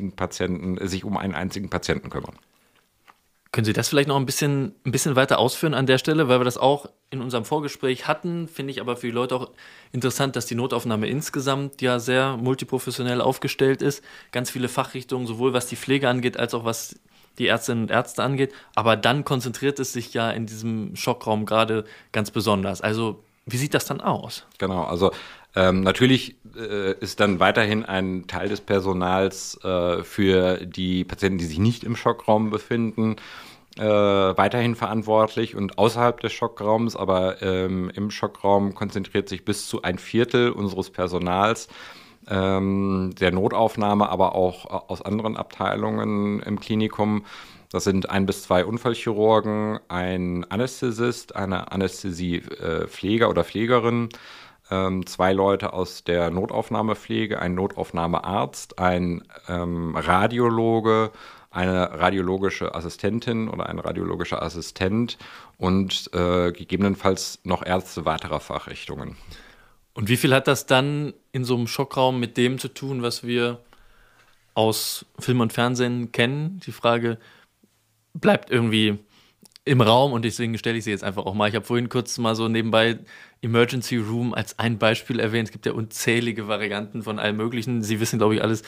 sich um einen einzigen Patienten kümmern. Können Sie das vielleicht noch ein bisschen weiter ausführen an der Stelle, weil wir das auch in unserem Vorgespräch hatten, finde ich aber für die Leute auch interessant, dass die Notaufnahme insgesamt ja sehr multiprofessionell aufgestellt ist. Ganz viele Fachrichtungen, sowohl was die Pflege angeht, als auch was die Ärztinnen und Ärzte angeht. Aber dann konzentriert es sich ja in diesem Schockraum gerade ganz besonders. Also wie sieht das dann aus? Genau, also natürlich ist dann weiterhin ein Teil des Personals für die Patienten, die sich nicht im Schockraum befinden, weiterhin verantwortlich und außerhalb des Schockraums, aber im Schockraum konzentriert sich bis zu 1/4 unseres Personals der Notaufnahme, aber auch aus anderen Abteilungen im Klinikum. Das sind 1 bis 2 Unfallchirurgen, ein Anästhesist, eine Anästhesiepfleger oder Pflegerin, 2 Leute aus der Notaufnahmepflege, ein Notaufnahmearzt, ein Radiologe, eine radiologische Assistentin oder ein radiologischer Assistent und gegebenenfalls noch Ärzte weiterer Fachrichtungen. Und wie viel hat das dann in so einem Schockraum mit dem zu tun, was wir aus Film und Fernsehen kennen? Die Frage bleibt irgendwie im Raum und deswegen stelle ich sie jetzt einfach auch mal. Ich habe vorhin kurz mal so nebenbei Emergency Room als ein Beispiel erwähnt. Es gibt ja unzählige Varianten von allem Möglichen. Sie wissen, glaube ich, alles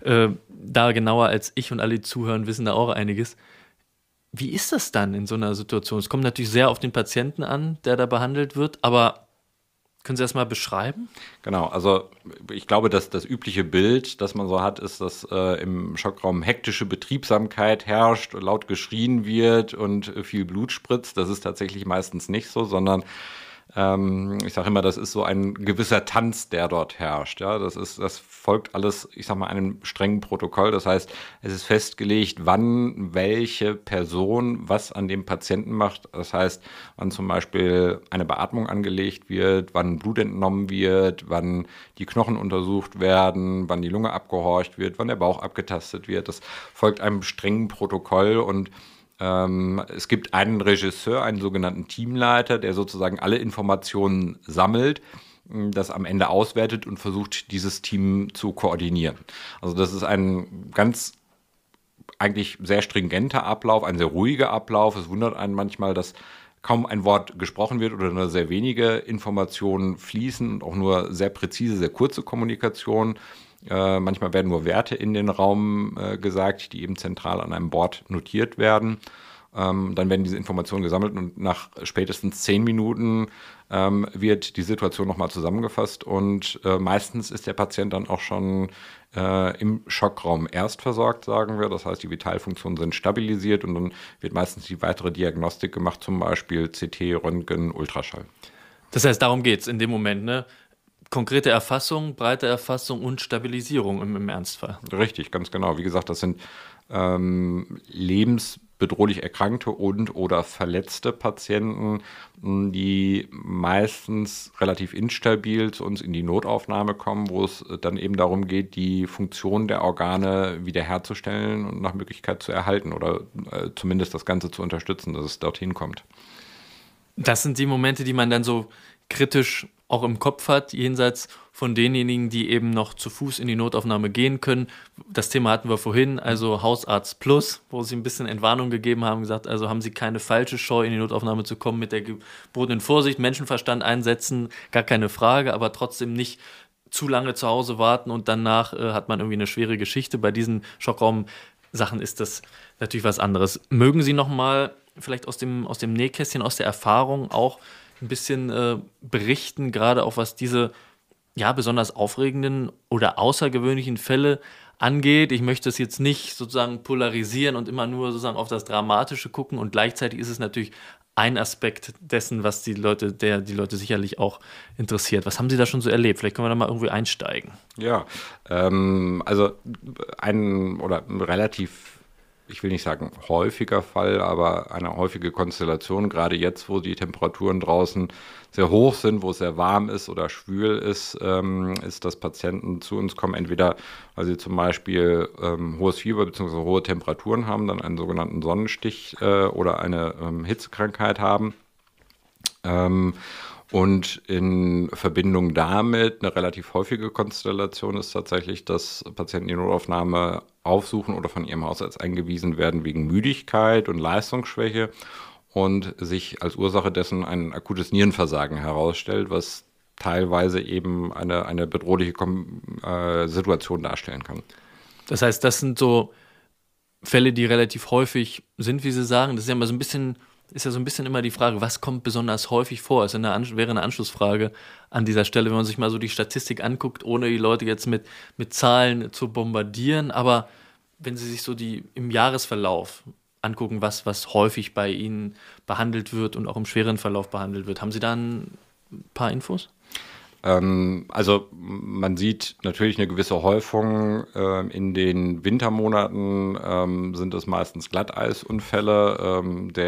da genauer als ich und alle, die zuhören, wissen da auch einiges. Wie ist das dann in so einer Situation? Es kommt natürlich sehr auf den Patienten an, der da behandelt wird, aber können Sie das mal beschreiben? Genau, also ich glaube, dass das übliche Bild, das man so hat, ist, dass im Schockraum hektische Betriebsamkeit herrscht, laut geschrien wird und viel Blut spritzt. Das ist tatsächlich meistens nicht so, sondern Ich sage immer, das ist so ein gewisser Tanz, der dort herrscht. Ja, das folgt alles, ich sage mal, einem strengen Protokoll. Das heißt, es ist festgelegt, wann welche Person was an dem Patienten macht. Das heißt, wann zum Beispiel eine Beatmung angelegt wird, wann Blut entnommen wird, wann die Knochen untersucht werden, wann die Lunge abgehorcht wird, wann der Bauch abgetastet wird. Das folgt einem strengen Protokoll und es gibt einen Regisseur, einen sogenannten Teamleiter, der sozusagen alle Informationen sammelt, das am Ende auswertet und versucht, dieses Team zu koordinieren. Also das ist ein ganz eigentlich sehr stringenter Ablauf, ein sehr ruhiger Ablauf. Es wundert einen manchmal, dass kaum ein Wort gesprochen wird oder nur sehr wenige Informationen fließen und auch nur sehr präzise, sehr kurze Kommunikation. Manchmal werden nur Werte in den Raum gesagt, die eben zentral an einem Board notiert werden. Dann werden diese Informationen gesammelt und nach spätestens 10 Minuten wird die Situation nochmal zusammengefasst und meistens ist der Patient dann auch schon im Schockraum erstversorgt, sagen wir. Das heißt, die Vitalfunktionen sind stabilisiert und dann wird meistens die weitere Diagnostik gemacht, zum Beispiel CT, Röntgen, Ultraschall. Das heißt, darum geht es in dem Moment, ne? Konkrete Erfassung, breite Erfassung und Stabilisierung im Ernstfall. Richtig, ganz genau. Wie gesagt, das sind lebensbedrohlich erkrankte und oder verletzte Patienten, die meistens relativ instabil zu uns in die Notaufnahme kommen, wo es dann eben darum geht, die Funktion der Organe wiederherzustellen und nach Möglichkeit zu erhalten oder zumindest das Ganze zu unterstützen, dass es dorthin kommt. Das sind die Momente, die man dann so kritisch auch im Kopf hat, jenseits von denjenigen, die eben noch zu Fuß in die Notaufnahme gehen können. Das Thema hatten wir vorhin, also Hausarzt Plus, wo sie ein bisschen Entwarnung gegeben haben, gesagt, also haben sie keine falsche Scheu, in die Notaufnahme zu kommen, mit der gebotenen Vorsicht, Menschenverstand einsetzen, gar keine Frage, aber trotzdem nicht zu lange zu Hause warten und danach hat man irgendwie eine schwere Geschichte. Bei diesen Schockraum-Sachen ist das natürlich was anderes. Mögen Sie nochmal vielleicht aus dem Nähkästchen, aus der Erfahrung auch ein bisschen berichten, gerade auch was diese besonders aufregenden oder außergewöhnlichen Fälle angeht. Ich möchte es jetzt nicht sozusagen polarisieren und immer nur sozusagen auf das Dramatische gucken und gleichzeitig ist es natürlich ein Aspekt dessen, was die Leute sicherlich auch interessiert. Was haben Sie da schon so erlebt? Vielleicht können wir da mal irgendwie einsteigen. Ja, also ein relativ, ich will nicht sagen häufiger Fall, aber eine häufige Konstellation, gerade jetzt, wo die Temperaturen draußen sehr hoch sind, wo es sehr warm ist oder schwül ist, ist, dass Patienten zu uns kommen, entweder weil sie zum Beispiel hohes Fieber bzw. hohe Temperaturen haben, dann einen sogenannten Sonnenstich oder eine Hitzekrankheit haben. Und in Verbindung damit eine relativ häufige Konstellation ist tatsächlich, dass Patienten die Notaufnahme aufsuchen oder von ihrem Hausarzt eingewiesen werden wegen Müdigkeit und Leistungsschwäche und sich als Ursache dessen ein akutes Nierenversagen herausstellt, was teilweise eben eine bedrohliche Situation darstellen kann. Das heißt, das sind so Fälle, die relativ häufig sind, wie Sie sagen. Das ist ja immer so ein bisschen immer die Frage, was kommt besonders häufig vor? Es wäre eine Anschlussfrage an dieser Stelle, wenn man sich mal so die Statistik anguckt, ohne die Leute jetzt mit Zahlen zu bombardieren. Aber wenn Sie sich so im Jahresverlauf angucken, was häufig bei Ihnen behandelt wird und auch im schweren Verlauf behandelt wird, haben Sie da ein paar Infos? Also man sieht natürlich eine gewisse Häufung. In den Wintermonaten sind es meistens Glatteisunfälle.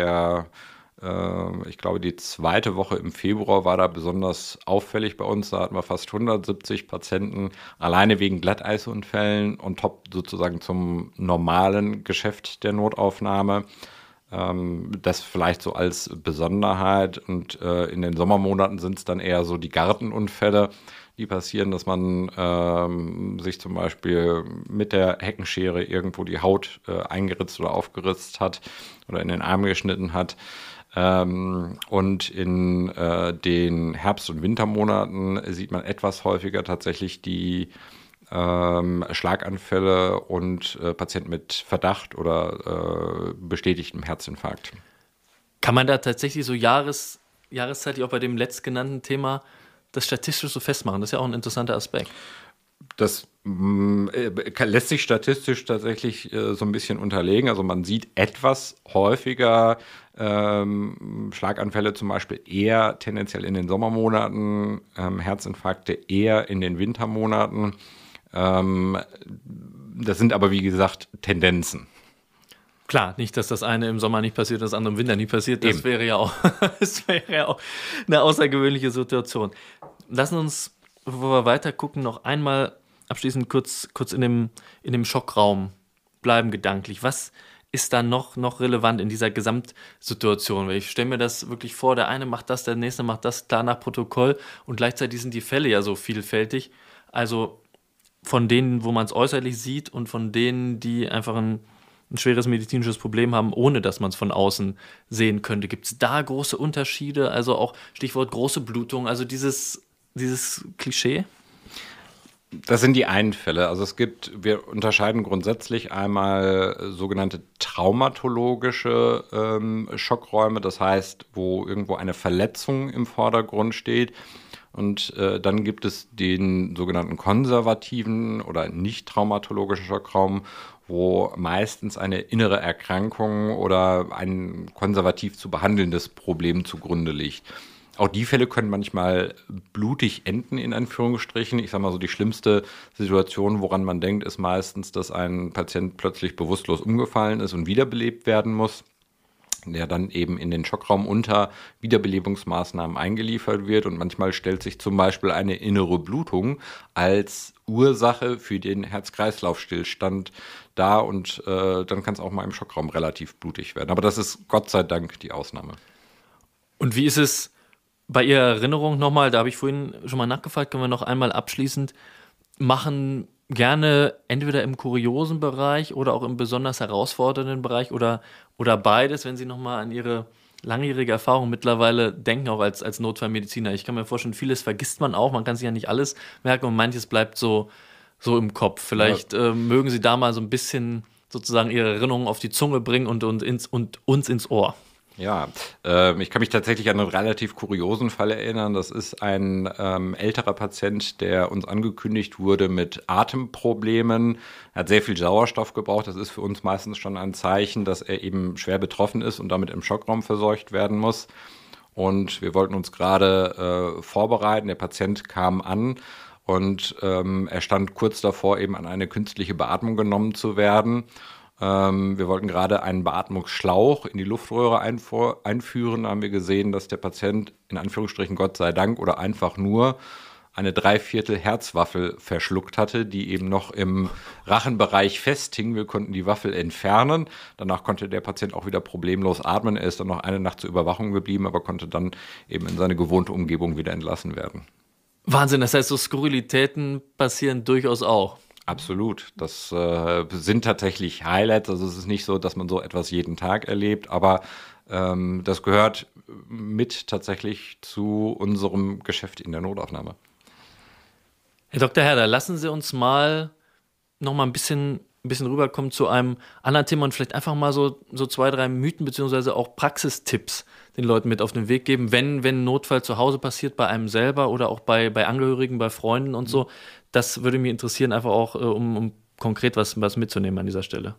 Ich glaube, die zweite Woche im Februar war da besonders auffällig bei uns. Da hatten wir fast 170 Patienten alleine wegen Glatteisunfällen und top sozusagen zum normalen Geschäft der Notaufnahme. Das vielleicht so als Besonderheit und in den Sommermonaten sind es dann eher so die Gartenunfälle, die passieren, dass man sich zum Beispiel mit der Heckenschere irgendwo die Haut eingeritzt oder aufgeritzt hat oder in den Arm geschnitten hat. Und in den Herbst- und Wintermonaten sieht man etwas häufiger tatsächlich die Schlaganfälle und Patienten mit Verdacht oder bestätigtem Herzinfarkt. Kann man da tatsächlich so jahreszeitlich auch bei dem letztgenannten Thema das statistisch so festmachen? Das ist ja auch ein interessanter Aspekt. Das lässt sich statistisch tatsächlich so ein bisschen unterlegen. Also man sieht etwas häufiger Schlaganfälle zum Beispiel eher tendenziell in den Sommermonaten, Herzinfarkte eher in den Wintermonaten. Das sind aber, wie gesagt, Tendenzen. Klar, nicht, dass das eine im Sommer nicht passiert, das andere im Winter nicht passiert. Das wäre ja auch, eine außergewöhnliche Situation. Lassen uns, bevor wir weiter gucken, noch einmal abschließend kurz in dem Schockraum bleiben gedanklich. Was ist da noch relevant in dieser Gesamtsituation? Weil ich stelle mir das wirklich vor, der eine macht das, der nächste macht das, klar nach Protokoll, und gleichzeitig sind die Fälle ja so vielfältig. Also von denen, wo man es äußerlich sieht, und von denen, die einfach ein schweres medizinisches Problem haben, ohne dass man es von außen sehen könnte. Gibt es da große Unterschiede? Also auch Stichwort große Blutung, also dieses Klischee? Das sind die einen Fälle. Also wir unterscheiden grundsätzlich einmal sogenannte traumatologische Schockräume, das heißt, wo irgendwo eine Verletzung im Vordergrund steht. Und dann gibt es den sogenannten konservativen oder nicht traumatologischen Schockraum, wo meistens eine innere Erkrankung oder ein konservativ zu behandelndes Problem zugrunde liegt. Auch die Fälle können manchmal blutig enden, in Anführungsstrichen. Ich sage mal so, die schlimmste Situation, woran man denkt, ist meistens, dass ein Patient plötzlich bewusstlos umgefallen ist und wiederbelebt werden muss, der dann eben in den Schockraum unter Wiederbelebungsmaßnahmen eingeliefert wird. Und manchmal stellt sich zum Beispiel eine innere Blutung als Ursache für den Herz-Kreislauf-Stillstand dar. Und dann kann es auch mal im Schockraum relativ blutig werden. Aber das ist Gott sei Dank die Ausnahme. Und wie ist es bei Ihrer Erinnerung nochmal, da habe ich vorhin schon mal nachgefragt, können wir noch einmal abschließend machen, gerne entweder im kuriosen Bereich oder auch im besonders herausfordernden Bereich oder beides, wenn Sie nochmal an Ihre langjährige Erfahrung mittlerweile denken, auch als Notfallmediziner. Ich kann mir vorstellen, vieles vergisst man auch, man kann sich ja nicht alles merken und manches bleibt so im Kopf. Vielleicht mögen Sie da mal so ein bisschen sozusagen Ihre Erinnerungen auf die Zunge bringen und uns ins Ohr. Ja, ich kann mich tatsächlich an einen relativ kuriosen Fall erinnern. Das ist ein älterer Patient, der uns angekündigt wurde mit Atemproblemen. Er hat sehr viel Sauerstoff gebraucht. Das ist für uns meistens schon ein Zeichen, dass er eben schwer betroffen ist und damit im Schockraum versorgt werden muss. Und wir wollten uns gerade vorbereiten. Der Patient kam an und er stand kurz davor, eben an eine künstliche Beatmung genommen zu werden. Wir wollten gerade einen Beatmungsschlauch in die Luftröhre einführen. Da haben wir gesehen, dass der Patient in Anführungsstrichen Gott sei Dank oder einfach nur eine 3/4 Herzwaffel verschluckt hatte, die eben noch im Rachenbereich festhing. Wir konnten die Waffel entfernen. Danach konnte der Patient auch wieder problemlos atmen. Er ist dann noch eine Nacht zur Überwachung geblieben, aber konnte dann eben in seine gewohnte Umgebung wieder entlassen werden. Wahnsinn, das heißt, so Skurrilitäten passieren durchaus auch. Absolut. Das sind tatsächlich Highlights. Also es ist nicht so, dass man so etwas jeden Tag erlebt, aber das gehört mit tatsächlich zu unserem Geschäft in der Notaufnahme. Herr Dr. Herder, lassen Sie uns mal noch mal ein bisschen rüberkommen zu einem anderen Thema und vielleicht einfach mal so 2, 3 Mythen beziehungsweise auch Praxistipps den Leuten mit auf den Weg geben, wenn ein Notfall zu Hause passiert, bei einem selber oder auch bei Angehörigen, bei Freunden und so. Das würde mich interessieren, einfach auch, um konkret was mitzunehmen an dieser Stelle.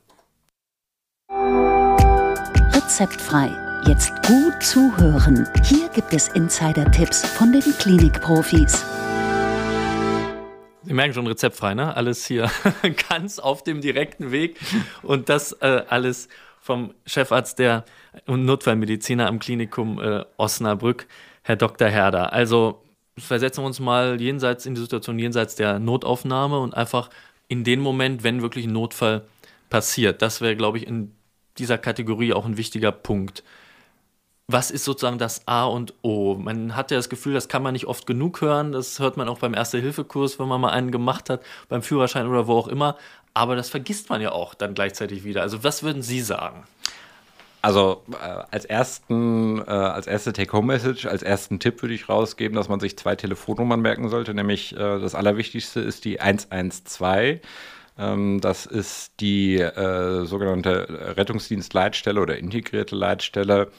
Rezeptfrei. Jetzt gut zuhören. Hier gibt es Insider-Tipps von den Klinikprofis. Sie merken schon, rezeptfrei, ne? Alles hier ganz auf dem direkten Weg und das alles vom Chefarzt und Notfallmediziner am Klinikum Osnabrück, Herr Dr. Herder. Also versetzen wir uns mal in die Situation jenseits der Notaufnahme und einfach in den Moment, wenn wirklich ein Notfall passiert. Das wäre, glaube ich, in dieser Kategorie auch ein wichtiger Punkt. Was ist sozusagen das A und O? Man hat ja das Gefühl, das kann man nicht oft genug hören. Das hört man auch beim Erste-Hilfe-Kurs, wenn man mal einen gemacht hat, beim Führerschein oder wo auch immer. Aber das vergisst man ja auch dann gleichzeitig wieder. Also was würden Sie sagen? Also als erste Take-Home-Message, als ersten Tipp würde ich rausgeben, dass man sich 2 Telefonnummern merken sollte. Nämlich das Allerwichtigste ist die 112. Das ist die sogenannte Rettungsdienstleitstelle oder integrierte Leitstelle.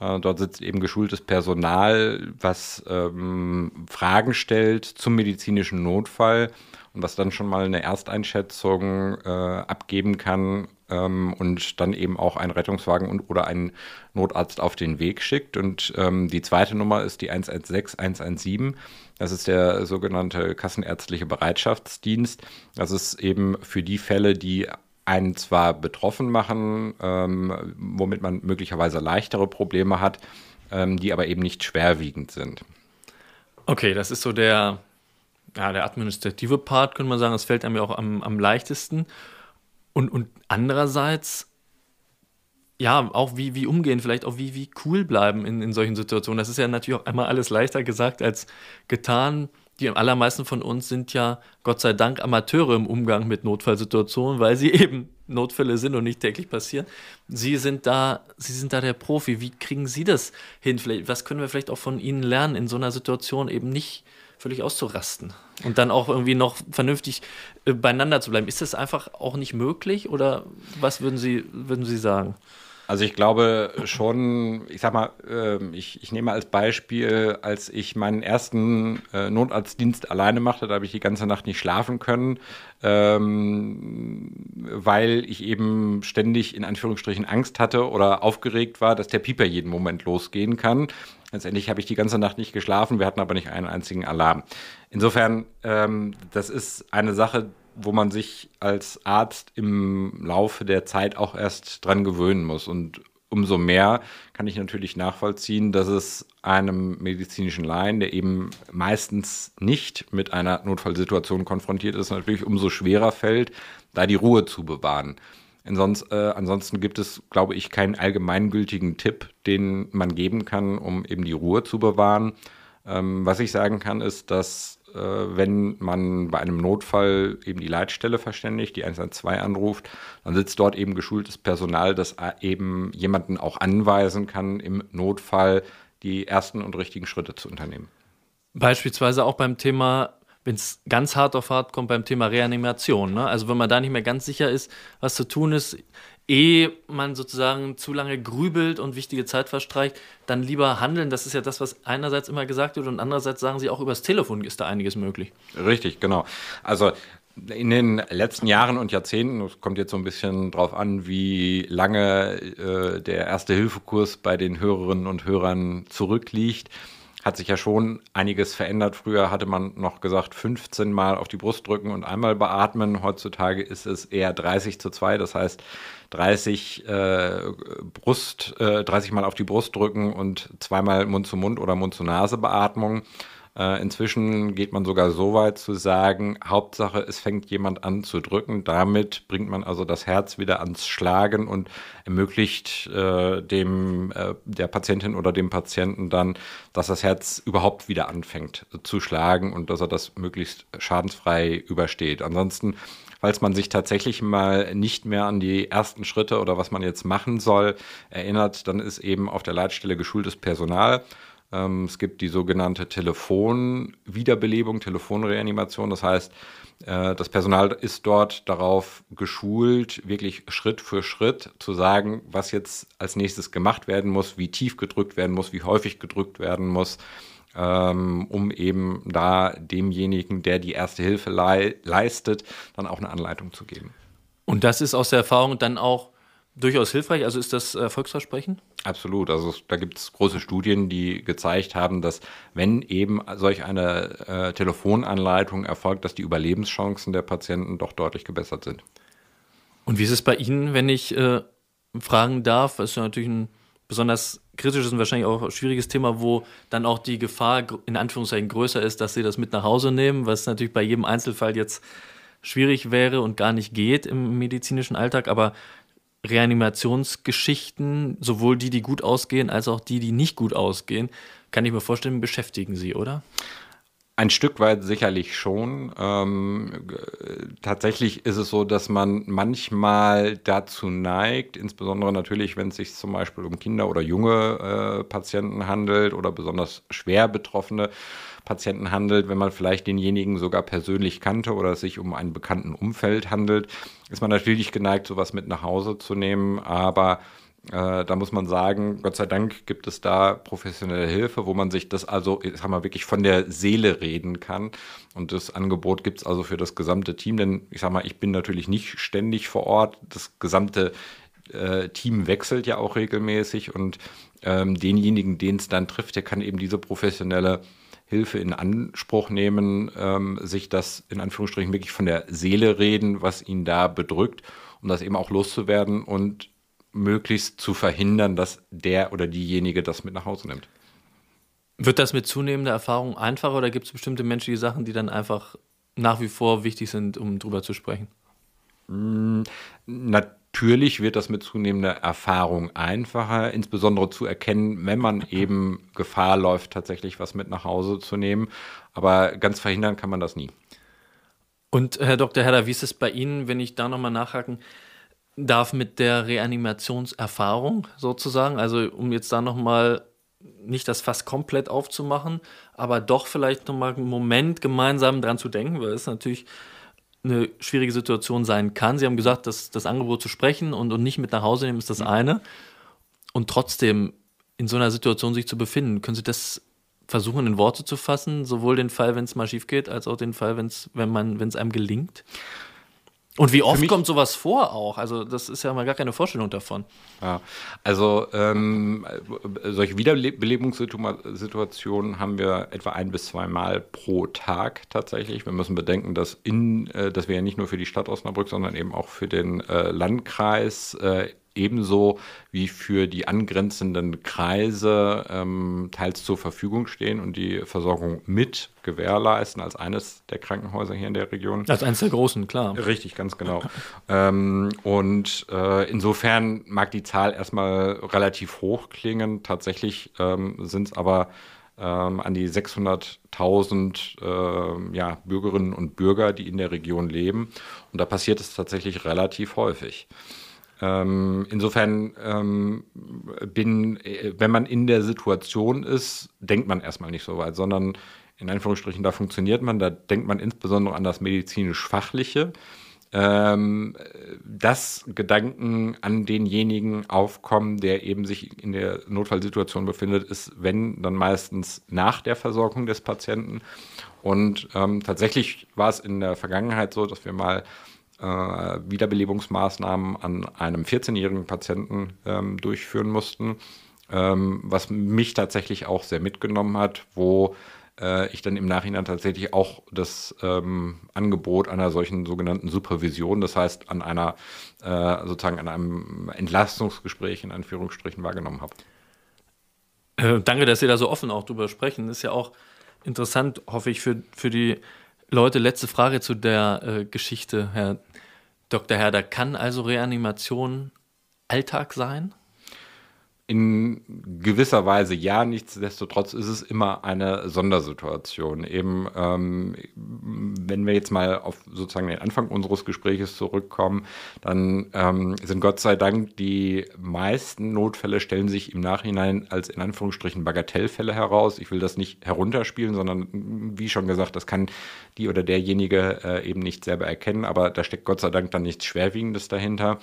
Dort sitzt eben geschultes Personal, was Fragen stellt zum medizinischen Notfall und was dann schon mal eine Ersteinschätzung abgeben kann und dann eben auch einen Rettungswagen oder einen Notarzt auf den Weg schickt. Und die zweite Nummer ist die 116 117. Das ist der sogenannte kassenärztliche Bereitschaftsdienst. Das ist eben für die Fälle, die einen zwar betroffen machen, womit man möglicherweise leichtere Probleme hat, die aber eben nicht schwerwiegend sind. Okay, das ist so der administrative Part, könnte man sagen. Das fällt einem ja auch am leichtesten. Und andererseits, ja, auch wie umgehen, vielleicht auch wie cool bleiben in solchen Situationen. Das ist ja natürlich auch einmal alles leichter gesagt als getan. Die allermeisten von uns sind ja, Gott sei Dank, Amateure im Umgang mit Notfallsituationen, weil sie eben Notfälle sind und nicht täglich passieren. Sie sind da der Profi. Wie kriegen Sie das hin? Was können wir vielleicht auch von Ihnen lernen, in so einer Situation eben nicht völlig auszurasten und dann auch irgendwie noch vernünftig beieinander zu bleiben? Ist das einfach auch nicht möglich oder was würden Sie sagen? Also ich glaube schon, ich sag mal, ich nehme als Beispiel, als ich meinen ersten Notarztdienst alleine machte, da habe ich die ganze Nacht nicht schlafen können, weil ich eben ständig in Anführungsstrichen Angst hatte oder aufgeregt war, dass der Pieper jeden Moment losgehen kann. Letztendlich habe ich die ganze Nacht nicht geschlafen, wir hatten aber nicht einen einzigen Alarm. Insofern, das ist eine Sache, wo man sich als Arzt im Laufe der Zeit auch erst dran gewöhnen muss. Und umso mehr kann ich natürlich nachvollziehen, dass es einem medizinischen Laien, der eben meistens nicht mit einer Notfallsituation konfrontiert ist, natürlich umso schwerer fällt, da die Ruhe zu bewahren. Ansonsten gibt es, glaube ich, keinen allgemeingültigen Tipp, den man geben kann, um eben die Ruhe zu bewahren. Was ich sagen kann, ist, dass wenn man bei einem Notfall eben die Leitstelle verständigt, die 112 anruft, dann sitzt dort eben geschultes Personal, das eben jemanden auch anweisen kann, im Notfall die ersten und richtigen Schritte zu unternehmen. Beispielsweise auch beim Thema, wenn es ganz hart auf hart kommt, beim Thema Reanimation. Ne? Also wenn man da nicht mehr ganz sicher ist, was zu tun ist, ehe man sozusagen zu lange grübelt und wichtige Zeit verstreicht, dann lieber handeln. Das ist ja das, was einerseits immer gesagt wird und andererseits sagen Sie, auch übers Telefon ist da einiges möglich. Richtig, genau. Also in den letzten Jahren und Jahrzehnten, es kommt jetzt so ein bisschen drauf an, wie lange der Erste-Hilfe-Kurs bei den Hörerinnen und Hörern zurückliegt, hat sich ja schon einiges verändert. Früher hatte man noch gesagt, 15 Mal auf die Brust drücken und einmal beatmen. Heutzutage ist es eher 30:2, das heißt 30 Mal auf die Brust drücken und zweimal Mund-zu-Mund oder Mund-zu-Nase-Beatmung. Inzwischen geht man sogar so weit zu sagen, Hauptsache, es fängt jemand an zu drücken. Damit bringt man also das Herz wieder ans Schlagen und ermöglicht der Patientin oder dem Patienten dann, dass das Herz überhaupt wieder anfängt zu schlagen und dass er das möglichst schadensfrei übersteht. Ansonsten, falls man sich tatsächlich mal nicht mehr an die ersten Schritte oder was man jetzt machen soll erinnert, dann ist eben auf der Leitstelle geschultes Personal. Es gibt die sogenannte Telefonwiederbelebung, Telefonreanimation. Das heißt, das Personal ist dort darauf geschult, wirklich Schritt für Schritt zu sagen, was jetzt als nächstes gemacht werden muss, wie tief gedrückt werden muss, wie häufig gedrückt werden muss, um eben da demjenigen, der die erste Hilfe leistet, dann auch eine Anleitung zu geben. Und das ist aus der Erfahrung dann auch durchaus hilfreich? Also ist das erfolgsversprechend? Absolut. Also da gibt es große Studien, die gezeigt haben, dass wenn eben solch eine Telefonanleitung erfolgt, dass die Überlebenschancen der Patienten doch deutlich gebessert sind. Und wie ist es bei Ihnen, wenn ich fragen darf? Das ist ja natürlich ein besonders kritisches und wahrscheinlich auch schwieriges Thema, wo dann auch die Gefahr in Anführungszeichen größer ist, dass Sie das mit nach Hause nehmen, was natürlich bei jedem Einzelfall jetzt schwierig wäre und gar nicht geht im medizinischen Alltag, aber Reanimationsgeschichten, sowohl die gut ausgehen, als auch die nicht gut ausgehen, kann ich mir vorstellen, beschäftigen Sie, oder? Ein Stück weit sicherlich schon. Tatsächlich ist es so, dass man manchmal dazu neigt, insbesondere natürlich, wenn es sich zum Beispiel um Kinder oder junge Patienten handelt oder besonders schwer betroffene Patienten handelt, wenn man vielleicht denjenigen sogar persönlich kannte oder es sich um einen bekannten Umfeld handelt, ist man natürlich geneigt, sowas mit nach Hause zu nehmen. Aber Da muss man sagen, Gott sei Dank gibt es da professionelle Hilfe, wo man sich das also, ich sag mal, wirklich von der Seele reden kann. Und das Angebot gibt es also für das gesamte Team, denn ich sag mal, ich bin natürlich nicht ständig vor Ort. Das gesamte Team wechselt ja auch regelmäßig und denjenigen, den es dann trifft, der kann eben diese professionelle Hilfe in Anspruch nehmen, sich das in Anführungsstrichen wirklich von der Seele reden, was ihn da bedrückt, um das eben auch loszuwerden und möglichst zu verhindern, dass der oder diejenige das mit nach Hause nimmt. Wird das mit zunehmender Erfahrung einfacher oder gibt es bestimmte menschliche Sachen, die dann einfach nach wie vor wichtig sind, um drüber zu sprechen? Natürlich wird das mit zunehmender Erfahrung einfacher, insbesondere zu erkennen, wenn man eben Gefahr läuft, tatsächlich was mit nach Hause zu nehmen. Aber ganz verhindern kann man das nie. Und Herr Dr. Herder, wie ist es bei Ihnen, wenn ich da nochmal nachhaken darf, mit der Reanimationserfahrung sozusagen? Also um jetzt da nochmal nicht das Fass komplett aufzumachen, aber doch vielleicht nochmal einen Moment gemeinsam dran zu denken, weil es natürlich eine schwierige Situation sein kann. Sie haben gesagt, dass das Angebot zu sprechen und nicht mit nach Hause nehmen ist das eine. Und trotzdem in so einer Situation sich zu befinden, können Sie das versuchen in Worte zu fassen, sowohl den Fall, wenn es mal schief geht, als auch den Fall, wenn es einem gelingt? Und wie oft kommt sowas vor auch? Also das ist ja mal gar keine Vorstellung davon. Ja, also solche Wiederbelebungssituationen haben wir etwa 1 bis 2 Mal pro Tag tatsächlich. Wir müssen bedenken, dass wir ja nicht nur für die Stadt Osnabrück, sondern eben auch für den Landkreis ebenso wie für die angrenzenden Kreise teils zur Verfügung stehen und die Versorgung mit gewährleisten als eines der Krankenhäuser hier in der Region. Als eines der großen, klar. Richtig, ganz genau. Insofern mag die Zahl erstmal relativ hoch klingen. Tatsächlich sind es aber an die 600.000 Bürgerinnen und Bürger, die in der Region leben. Und da passiert es tatsächlich relativ häufig. Insofern wenn man in der Situation ist, denkt man erstmal nicht so weit, sondern in Anführungsstrichen, da funktioniert man, da denkt man insbesondere an das medizinisch-fachliche, dass Gedanken an denjenigen aufkommen, der eben sich in der Notfallsituation befindet, ist, wenn, dann meistens nach der Versorgung des Patienten. Und tatsächlich war es in der Vergangenheit so, dass wir mal Wiederbelebungsmaßnahmen an einem 14-jährigen Patienten durchführen mussten, was mich tatsächlich auch sehr mitgenommen hat, wo ich dann im Nachhinein tatsächlich auch das Angebot einer solchen sogenannten Supervision, das heißt an einer sozusagen an einem Entlastungsgespräch in Anführungsstrichen wahrgenommen habe. Danke, dass Sie da so offen auch drüber sprechen. Ist ja auch interessant, hoffe ich, für die Leute. Letzte Frage zu der Geschichte, Herr Dr. Herder. Kann also Reanimation Alltag sein? In gewisser Weise ja, nichtsdestotrotz ist es immer eine Sondersituation. Eben, wenn wir jetzt mal auf sozusagen den Anfang unseres Gespräches zurückkommen, dann sind Gott sei Dank die meisten Notfälle stellen sich im Nachhinein als in Anführungsstrichen Bagatellfälle heraus. Ich will das nicht herunterspielen, sondern wie schon gesagt, das kann die oder derjenige eben nicht selber erkennen, aber da steckt Gott sei Dank dann nichts Schwerwiegendes dahinter.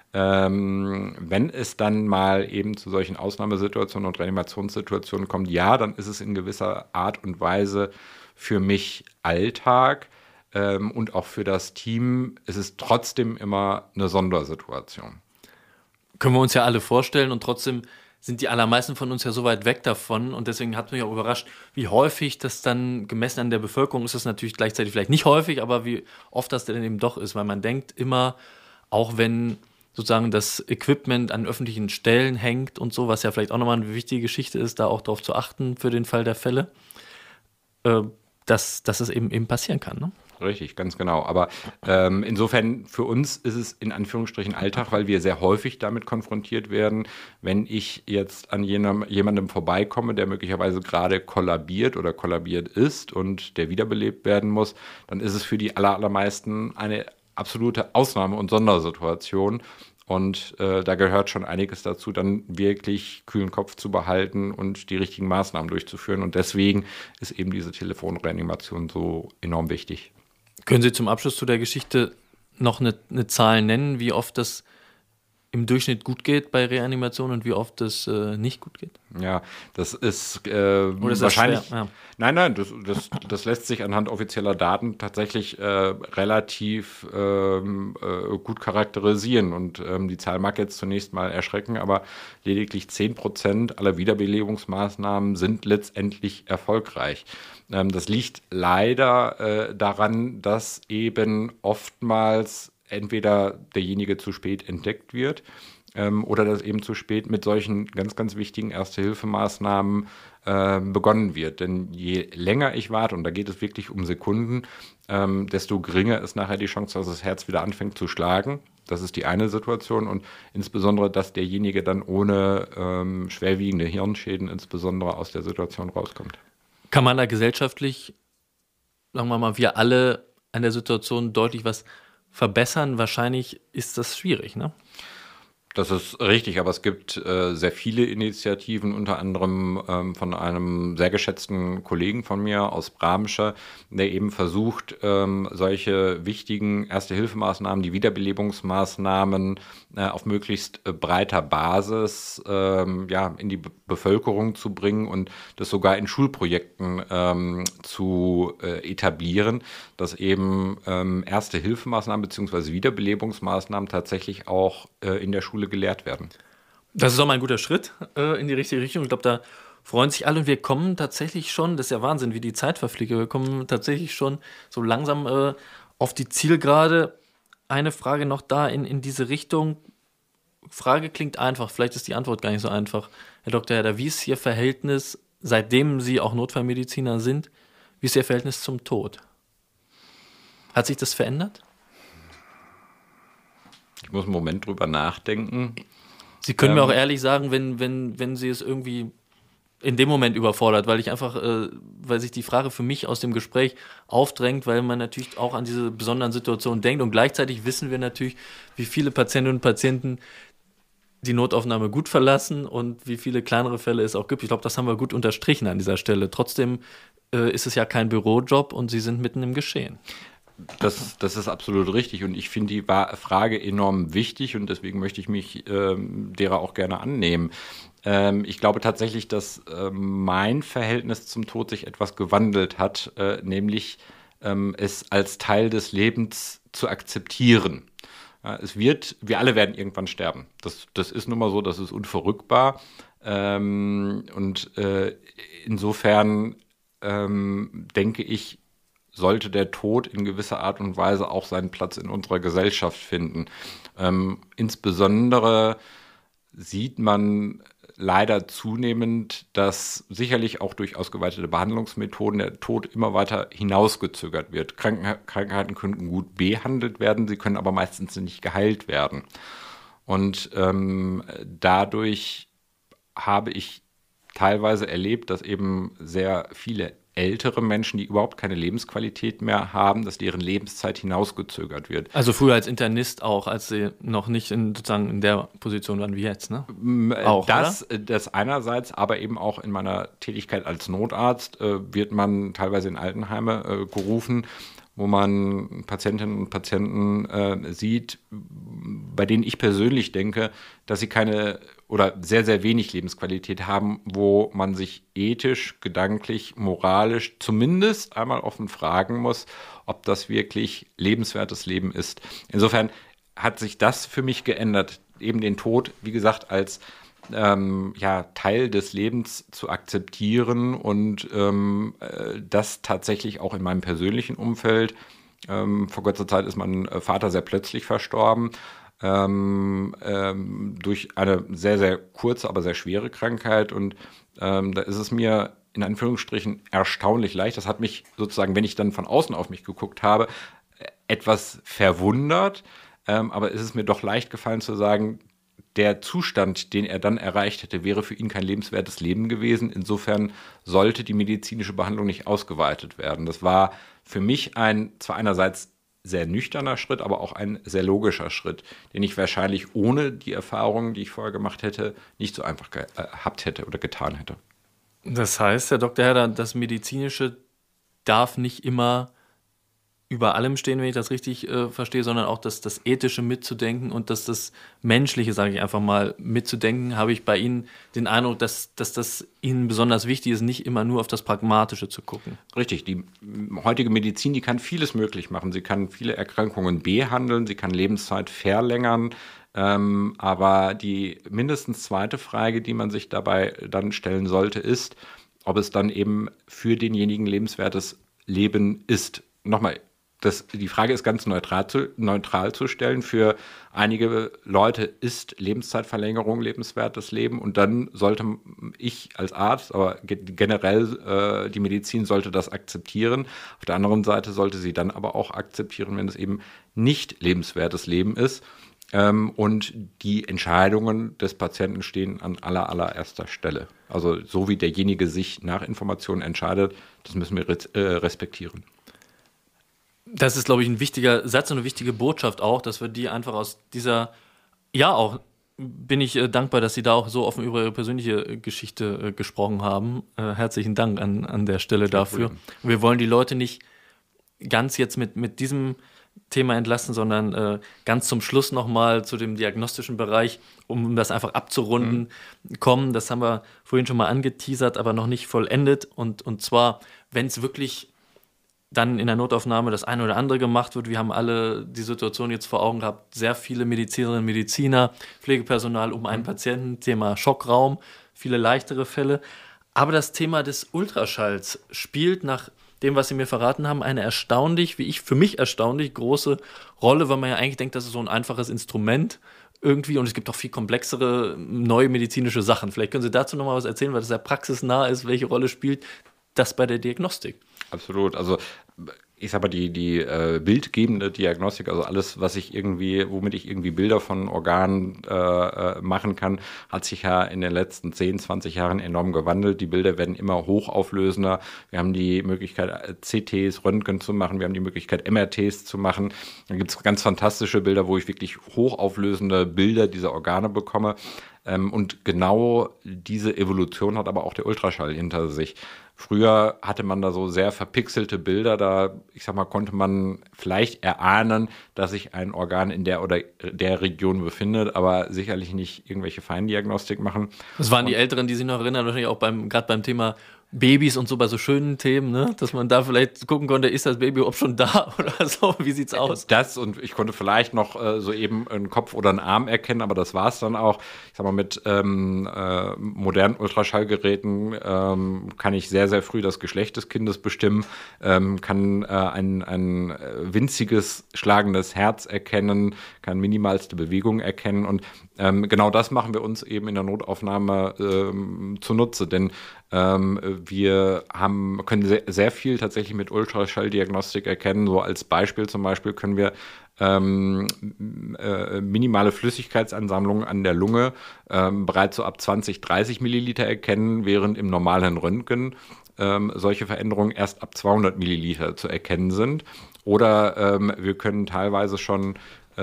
Wenn es dann mal eben zu solchen Ausnahmesituationen und Reanimationssituationen kommt, ja, dann ist es in gewisser Art und Weise für mich Alltag und auch für das Team ist es trotzdem immer eine Sondersituation. Können wir uns ja alle vorstellen und trotzdem sind die allermeisten von uns ja so weit weg davon und deswegen hat mich auch überrascht, wie häufig das dann gemessen an der Bevölkerung ist, das natürlich gleichzeitig vielleicht nicht häufig, aber wie oft das denn eben doch ist, weil man denkt immer, auch wenn sozusagen das Equipment an öffentlichen Stellen hängt und so, was ja vielleicht auch nochmal eine wichtige Geschichte ist, da auch darauf zu achten für den Fall der Fälle, dass es eben passieren kann. Ne? Richtig, ganz genau. Aber insofern für uns ist es in Anführungsstrichen Alltag, weil wir sehr häufig damit konfrontiert werden, wenn ich jetzt an jemandem vorbeikomme, der möglicherweise gerade kollabiert oder kollabiert ist und der wiederbelebt werden muss, dann ist es für die allermeisten eine absolute Ausnahme- und Sondersituation. Und da gehört schon einiges dazu, dann wirklich kühlen Kopf zu behalten und die richtigen Maßnahmen durchzuführen. Und deswegen ist eben diese Telefonreanimation so enorm wichtig. Können Sie zum Abschluss zu der Geschichte noch eine Zahl nennen, wie oft das im Durchschnitt gut geht bei Reanimation und wie oft es nicht gut geht? Ja, das ist, Oder ist das wahrscheinlich. schwer? Ja. Nein, das lässt sich anhand offizieller Daten tatsächlich relativ gut charakterisieren. Und die Zahl mag jetzt zunächst mal erschrecken, aber lediglich 10% aller Wiederbelebungsmaßnahmen sind letztendlich erfolgreich. Das liegt leider daran, dass eben oftmals entweder derjenige zu spät entdeckt wird oder dass eben zu spät mit solchen ganz, ganz wichtigen Erste-Hilfe-Maßnahmen begonnen wird. Denn je länger ich warte, und da geht es wirklich um Sekunden, desto geringer ist nachher die Chance, dass das Herz wieder anfängt zu schlagen. Das ist die eine Situation und insbesondere, dass derjenige dann ohne schwerwiegende Hirnschäden insbesondere aus der Situation rauskommt. Kann man da gesellschaftlich, sagen wir mal, wir alle an der Situation deutlich was verbessern? Wahrscheinlich ist das schwierig, ne? Das ist richtig, aber es gibt sehr viele Initiativen, unter anderem von einem sehr geschätzten Kollegen von mir aus Bramsche, der eben versucht, solche wichtigen Erste-Hilfemaßnahmen, die Wiederbelebungsmaßnahmen auf möglichst breiter Basis in die Bevölkerung zu bringen und das sogar in Schulprojekten zu etablieren, dass eben Erste-Hilfemaßnahmen bzw. Wiederbelebungsmaßnahmen tatsächlich auch in der Schule gelehrt werden. Das ist auch mal ein guter Schritt in die richtige Richtung. Ich glaube, da freuen sich alle und wir kommen tatsächlich schon, das ist ja Wahnsinn, wie die Zeit verfliegt, wir kommen tatsächlich schon so langsam auf die Zielgerade. Eine Frage noch da in diese Richtung. Frage klingt einfach, vielleicht ist die Antwort gar nicht so einfach. Herr Dr. Herder, wie ist Ihr Verhältnis, seitdem Sie auch Notfallmediziner sind, wie ist Ihr Verhältnis zum Tod? Hat sich das verändert? Ich muss einen Moment drüber nachdenken. Sie können mir auch ehrlich sagen, wenn Sie es irgendwie in dem Moment überfordert, weil weil sich die Frage für mich aus dem Gespräch aufdrängt, weil man natürlich auch an diese besonderen Situationen denkt und gleichzeitig wissen wir natürlich, wie viele Patientinnen und Patienten die Notaufnahme gut verlassen und wie viele kleinere Fälle es auch gibt. Ich glaube, das haben wir gut unterstrichen an dieser Stelle. Trotzdem ist es ja kein Bürojob und Sie sind mitten im Geschehen. Das ist absolut richtig und ich finde die Frage enorm wichtig und deswegen möchte ich mich derer auch gerne annehmen. Ich glaube tatsächlich, dass mein Verhältnis zum Tod sich etwas gewandelt hat, nämlich es als Teil des Lebens zu akzeptieren. Wir alle werden irgendwann sterben. Das ist nun mal so, das ist unverrückbar. Insofern denke ich, sollte der Tod in gewisser Art und Weise auch seinen Platz in unserer Gesellschaft finden. Insbesondere sieht man leider zunehmend, dass sicherlich auch durch ausgeweitete Behandlungsmethoden der Tod immer weiter hinausgezögert wird. Krankheiten können gut behandelt werden, sie können aber meistens nicht geheilt werden. Und dadurch habe ich teilweise erlebt, dass eben sehr viele ältere Menschen, die überhaupt keine Lebensqualität mehr haben, dass deren Lebenszeit hinausgezögert wird. Also früher als Internist auch, als Sie noch nicht sozusagen in der Position waren wie jetzt, ne? Auch, das einerseits, aber eben auch in meiner Tätigkeit als Notarzt wird man teilweise in Altenheime gerufen, wo man Patientinnen und Patienten sieht, bei denen ich persönlich denke, dass sie keine oder sehr, sehr wenig Lebensqualität haben, wo man sich ethisch, gedanklich, moralisch zumindest einmal offen fragen muss, ob das wirklich lebenswertes Leben ist. Insofern hat sich das für mich geändert, eben den Tod, wie gesagt, als Teil des Lebens zu akzeptieren und das tatsächlich auch in meinem persönlichen Umfeld. Vor kurzer Zeit ist mein Vater sehr plötzlich verstorben, durch eine sehr, sehr kurze, aber sehr schwere Krankheit und da ist es mir in Anführungsstrichen erstaunlich leicht. Das hat mich sozusagen, wenn ich dann von außen auf mich geguckt habe, etwas verwundert, aber es ist mir doch leicht gefallen zu sagen, der Zustand, den er dann erreicht hätte, wäre für ihn kein lebenswertes Leben gewesen. Insofern sollte die medizinische Behandlung nicht ausgeweitet werden. Das war für mich zwar einerseits sehr nüchterner Schritt, aber auch ein sehr logischer Schritt, den ich wahrscheinlich ohne die Erfahrungen, die ich vorher gemacht hätte, nicht so einfach gehabt hätte oder getan hätte. Das heißt, Herr Dr. Herder, das Medizinische darf nicht immer über allem stehen, wenn ich das richtig verstehe, sondern auch das Ethische mitzudenken und das Menschliche, sage ich einfach mal, mitzudenken, habe ich bei Ihnen den Eindruck, dass das Ihnen besonders wichtig ist, nicht immer nur auf das Pragmatische zu gucken. Richtig, die heutige Medizin, die kann vieles möglich machen. Sie kann viele Erkrankungen behandeln, sie kann Lebenszeit verlängern, aber die mindestens zweite Frage, die man sich dabei dann stellen sollte, ist, ob es dann eben für denjenigen lebenswertes Leben ist. Nochmal, die Frage ist ganz neutral zu stellen. Für einige Leute ist Lebenszeitverlängerung lebenswertes Leben und dann sollte ich als Arzt, aber generell die Medizin sollte das akzeptieren. Auf der anderen Seite sollte sie dann aber auch akzeptieren, wenn es eben nicht lebenswertes Leben ist. Und die Entscheidungen des Patienten stehen an allererster Stelle. Also so wie derjenige sich nach Informationen entscheidet, das müssen wir respektieren. Das ist, glaube ich, ein wichtiger Satz und eine wichtige Botschaft auch, dass wir die einfach aus dieser, ja auch, bin ich dankbar, dass Sie da auch so offen über Ihre persönliche Geschichte gesprochen haben. Herzlichen Dank an der Stelle dafür. Wir wollen die Leute nicht ganz jetzt mit diesem Thema entlassen, sondern ganz zum Schluss nochmal zu dem diagnostischen Bereich, um das einfach abzurunden, kommen. Das haben wir vorhin schon mal angeteasert, aber noch nicht vollendet. Und zwar, wenn es wirklich dann in der Notaufnahme das eine oder andere gemacht wird. Wir haben alle die Situation jetzt vor Augen gehabt, sehr viele Medizinerinnen und Mediziner, Pflegepersonal um einen Patienten, Thema Schockraum, viele leichtere Fälle. Aber das Thema des Ultraschalls spielt nach dem, was Sie mir verraten haben, eine für mich erstaunlich große Rolle, weil man ja eigentlich denkt, das ist so ein einfaches Instrument irgendwie und es gibt auch viel komplexere neue medizinische Sachen. Vielleicht können Sie dazu nochmal was erzählen, weil das ja praxisnah ist, welche Rolle spielt das bei der Diagnostik? Absolut. Also ich sag mal, die bildgebende Diagnostik, also alles, womit ich irgendwie Bilder von Organen machen kann, hat sich ja in den letzten 10, 20 Jahren enorm gewandelt. Die Bilder werden immer hochauflösender. Wir haben die Möglichkeit, CTs, Röntgen zu machen. Wir haben die Möglichkeit, MRTs zu machen. Dann gibt es ganz fantastische Bilder, wo ich wirklich hochauflösende Bilder dieser Organe bekomme. Und genau diese Evolution hat aber auch der Ultraschall hinter sich. Früher hatte man da so sehr verpixelte Bilder, da, ich sag mal, konnte man vielleicht erahnen, dass sich ein Organ in der oder der Region befindet, aber sicherlich nicht irgendwelche Feindiagnostik machen. Das waren die Älteren, die sich noch erinnern, wahrscheinlich auch gerade beim Thema Babys und so bei so schönen Themen, ne? Dass man da vielleicht gucken konnte, ist das Baby überhaupt schon da oder so, wie sieht's aus? Das und ich konnte vielleicht noch so eben einen Kopf oder einen Arm erkennen, aber das war's dann auch. Ich sag mal, mit modernen Ultraschallgeräten kann ich sehr, sehr früh das Geschlecht des Kindes bestimmen, kann ein winziges schlagendes Herz erkennen, kann minimalste Bewegungen erkennen und genau das machen wir uns eben in der Notaufnahme zunutze, denn wir können sehr viel tatsächlich mit Ultraschalldiagnostik erkennen. So als Beispiel zum Beispiel können wir minimale Flüssigkeitsansammlungen an der Lunge bereits so ab 20, 30 Milliliter erkennen, während im normalen Röntgen solche Veränderungen erst ab 200 Milliliter zu erkennen sind. Oder wir können teilweise schon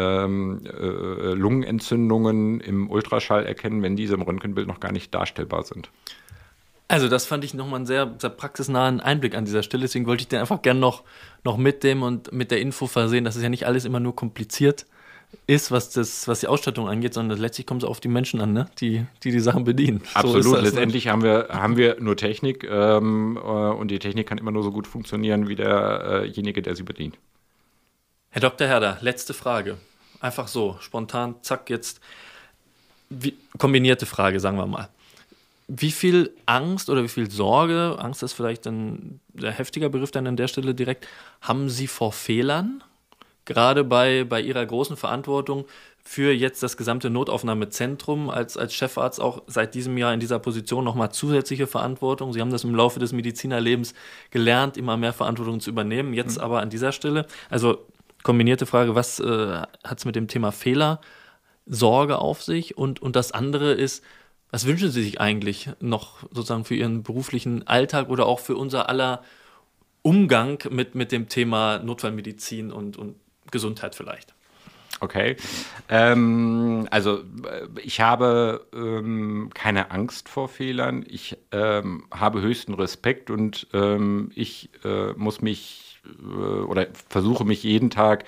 Lungenentzündungen im Ultraschall erkennen, wenn diese im Röntgenbild noch gar nicht darstellbar sind. Also das fand ich nochmal einen sehr, sehr praxisnahen Einblick an dieser Stelle, deswegen wollte ich den einfach gerne noch mitnehmen und mit der Info versehen, dass es ja nicht alles immer nur kompliziert ist, was die Ausstattung angeht, sondern letztlich kommt es auf die Menschen an, ne? die Sachen bedienen. Absolut, so ist das, letztendlich haben wir nur Technik und die Technik kann immer nur so gut funktionieren wie derjenige, der sie bedient. Herr Dr. Herder, letzte Frage. Einfach so, spontan, zack, jetzt kombinierte Frage, sagen wir mal. Wie viel Angst oder wie viel Sorge, Angst ist vielleicht ein sehr heftiger Begriff dann an der Stelle direkt, haben Sie vor Fehlern? Gerade bei Ihrer großen Verantwortung für jetzt das gesamte Notaufnahmezentrum als Chefarzt auch seit diesem Jahr in dieser Position nochmal zusätzliche Verantwortung. Sie haben das im Laufe des Medizinerlebens gelernt, immer mehr Verantwortung zu übernehmen. Jetzt aber an dieser Stelle, also kombinierte Frage, was hat es mit dem Thema Fehler, Sorge auf sich? Und das andere ist, was wünschen Sie sich eigentlich noch sozusagen für Ihren beruflichen Alltag oder auch für unser aller Umgang mit dem Thema Notfallmedizin und Gesundheit vielleicht? Okay, also ich habe keine Angst vor Fehlern, ich habe höchsten Respekt und ich muss mich oder versuche mich jeden Tag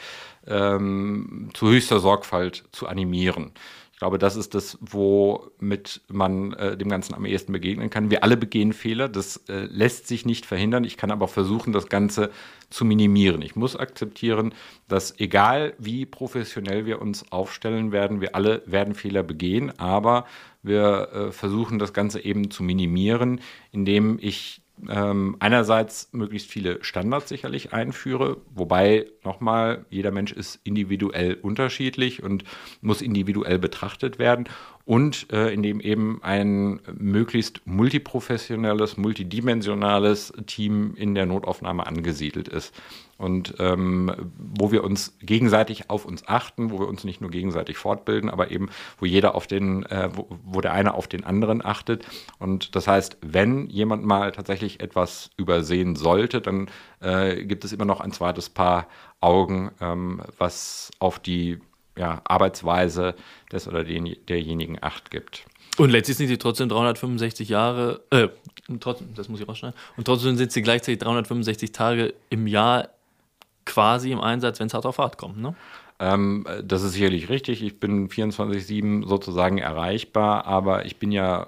zu höchster Sorgfalt zu animieren. Ich glaube, das ist das, womit man dem Ganzen am ehesten begegnen kann. Wir alle begehen Fehler, das lässt sich nicht verhindern. Ich kann aber versuchen, das Ganze zu minimieren. Ich muss akzeptieren, dass egal wie professionell wir uns aufstellen werden, wir alle werden Fehler begehen, aber wir versuchen das Ganze eben zu minimieren, indem ich einerseits möglichst viele Standards sicherlich einführe, wobei nochmal, jeder Mensch ist individuell unterschiedlich und muss individuell betrachtet werden und indem eben ein möglichst multiprofessionelles, multidimensionales Team in der Notaufnahme angesiedelt ist. Und wo wir uns gegenseitig auf uns achten, wo wir uns nicht nur gegenseitig fortbilden, aber eben, wo jeder wo der eine auf den anderen achtet. Und das heißt, wenn jemand mal tatsächlich etwas übersehen sollte, dann gibt es immer noch ein zweites Paar Augen, was auf die Arbeitsweise des oder derjenigen Acht gibt. Und letztlich sind sie trotzdem 365 Jahre, das muss ich rausschneiden, und trotzdem sind sie gleichzeitig 365 Tage im Jahr quasi im Einsatz, wenn es hart auf hart kommt, ne? Das ist sicherlich richtig. Ich bin 24/7 sozusagen erreichbar, aber ich bin ja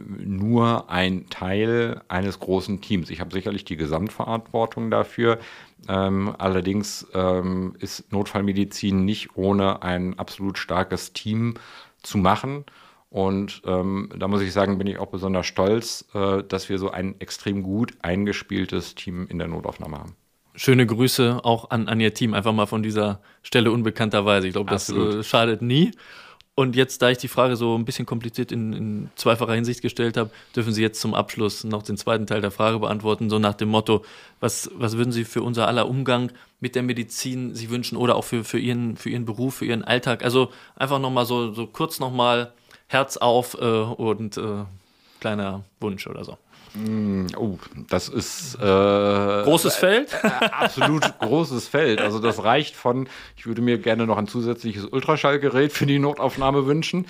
nur ein Teil eines großen Teams. Ich habe sicherlich die Gesamtverantwortung dafür. Allerdings ist Notfallmedizin nicht ohne ein absolut starkes Team zu machen. Und da muss ich sagen, bin ich auch besonders stolz, dass wir so ein extrem gut eingespieltes Team in der Notaufnahme haben. Schöne Grüße auch an Ihr Team, einfach mal von dieser Stelle unbekannterweise. Ich glaube, das schadet nie. Und jetzt, da ich die Frage so ein bisschen kompliziert in zweifacher Hinsicht gestellt habe, dürfen Sie jetzt zum Abschluss noch den zweiten Teil der Frage beantworten, so nach dem Motto, was würden Sie für unser aller Umgang mit der Medizin sich wünschen oder auch für Ihren Beruf, für Ihren Alltag? Also einfach nochmal so kurz nochmal Herz auf und kleiner Wunsch oder so. Oh, das ist großes Feld? Absolut großes Feld. Also das reicht von, ich würde mir gerne noch ein zusätzliches Ultraschallgerät für die Notaufnahme wünschen.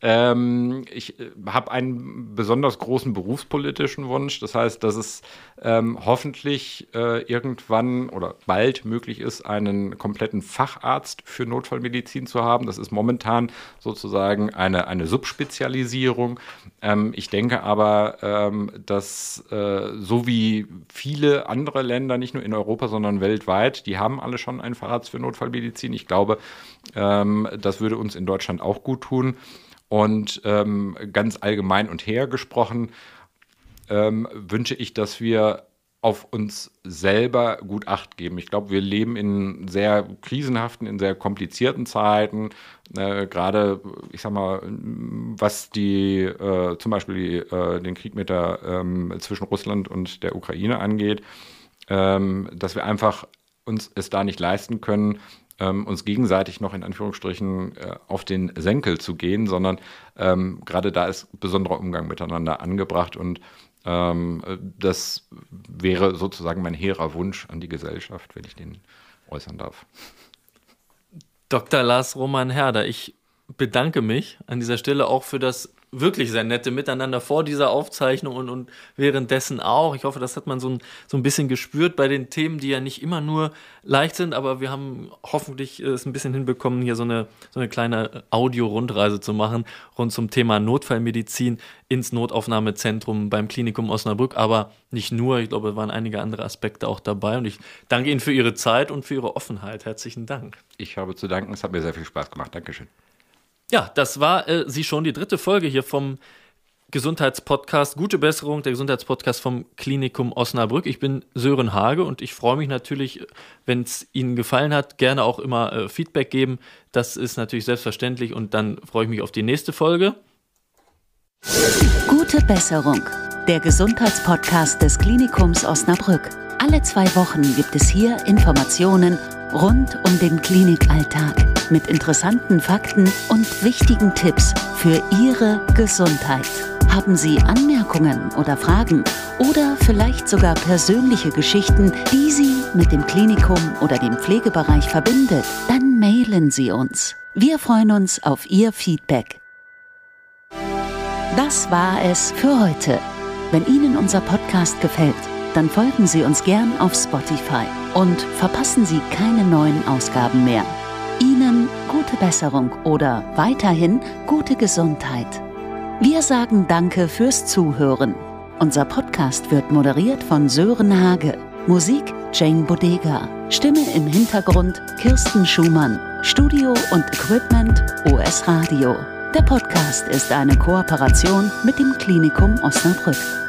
Ich habe einen besonders großen berufspolitischen Wunsch. Das heißt, dass es hoffentlich irgendwann oder bald möglich ist, einen kompletten Facharzt für Notfallmedizin zu haben. Das ist momentan sozusagen eine Subspezialisierung. Ich denke aber, dass so wie viele andere Länder, nicht nur in Europa, sondern weltweit, die haben alle schon einen Facharzt für Notfallmedizin. Ich glaube, das würde uns in Deutschland auch gut tun. Und ganz allgemein und hergesprochen wünsche ich, dass wir auf uns selber gut Acht geben. Ich glaube, wir leben in sehr krisenhaften, in sehr komplizierten Zeiten. Gerade, ich sag mal, was zum Beispiel den Krieg zwischen Russland und der Ukraine angeht, dass wir einfach uns es da nicht leisten können, uns gegenseitig noch in Anführungsstrichen auf den Senkel zu gehen, sondern gerade da ist besonderer Umgang miteinander angebracht und das wäre sozusagen mein hehrer Wunsch an die Gesellschaft, wenn ich den äußern darf. Dr. Lars Roman Herder, ich bedanke mich an dieser Stelle auch für das wirklich sehr nette Miteinander vor dieser Aufzeichnung und währenddessen auch. Ich hoffe, das hat man so ein bisschen gespürt bei den Themen, die ja nicht immer nur leicht sind, aber wir haben hoffentlich es ein bisschen hinbekommen, hier so eine kleine Audio-Rundreise zu machen, rund zum Thema Notfallmedizin ins Notaufnahmezentrum beim Klinikum Osnabrück, aber nicht nur, ich glaube, es waren einige andere Aspekte auch dabei und ich danke Ihnen für Ihre Zeit und für Ihre Offenheit. Herzlichen Dank. Ich habe zu danken, es hat mir sehr viel Spaß gemacht. Dankeschön. Ja, das war sie schon, die 3. Folge hier vom Gesundheitspodcast. Gute Besserung, der Gesundheitspodcast vom Klinikum Osnabrück. Ich bin Sören Hage und ich freue mich natürlich, wenn es Ihnen gefallen hat, gerne auch immer Feedback geben. Das ist natürlich selbstverständlich und dann freue ich mich auf die nächste Folge. Gute Besserung, der Gesundheitspodcast des Klinikums Osnabrück. Alle 2 Wochen gibt es hier Informationen rund um den Klinikalltag mit interessanten Fakten und wichtigen Tipps für Ihre Gesundheit. Haben Sie Anmerkungen oder Fragen oder vielleicht sogar persönliche Geschichten, die Sie mit dem Klinikum oder dem Pflegebereich verbindet? Dann mailen Sie uns. Wir freuen uns auf Ihr Feedback. Das war es für heute. Wenn Ihnen unser Podcast gefällt, Dann folgen Sie uns gern auf Spotify und verpassen Sie keine neuen Ausgaben mehr. Ihnen gute Besserung oder weiterhin gute Gesundheit. Wir sagen Danke fürs Zuhören. Unser Podcast wird moderiert von Sören Hage. Musik Jane Bodega. Stimme im Hintergrund Kirsten Schumann. Studio und Equipment OS Radio. Der Podcast ist eine Kooperation mit dem Klinikum Osnabrück.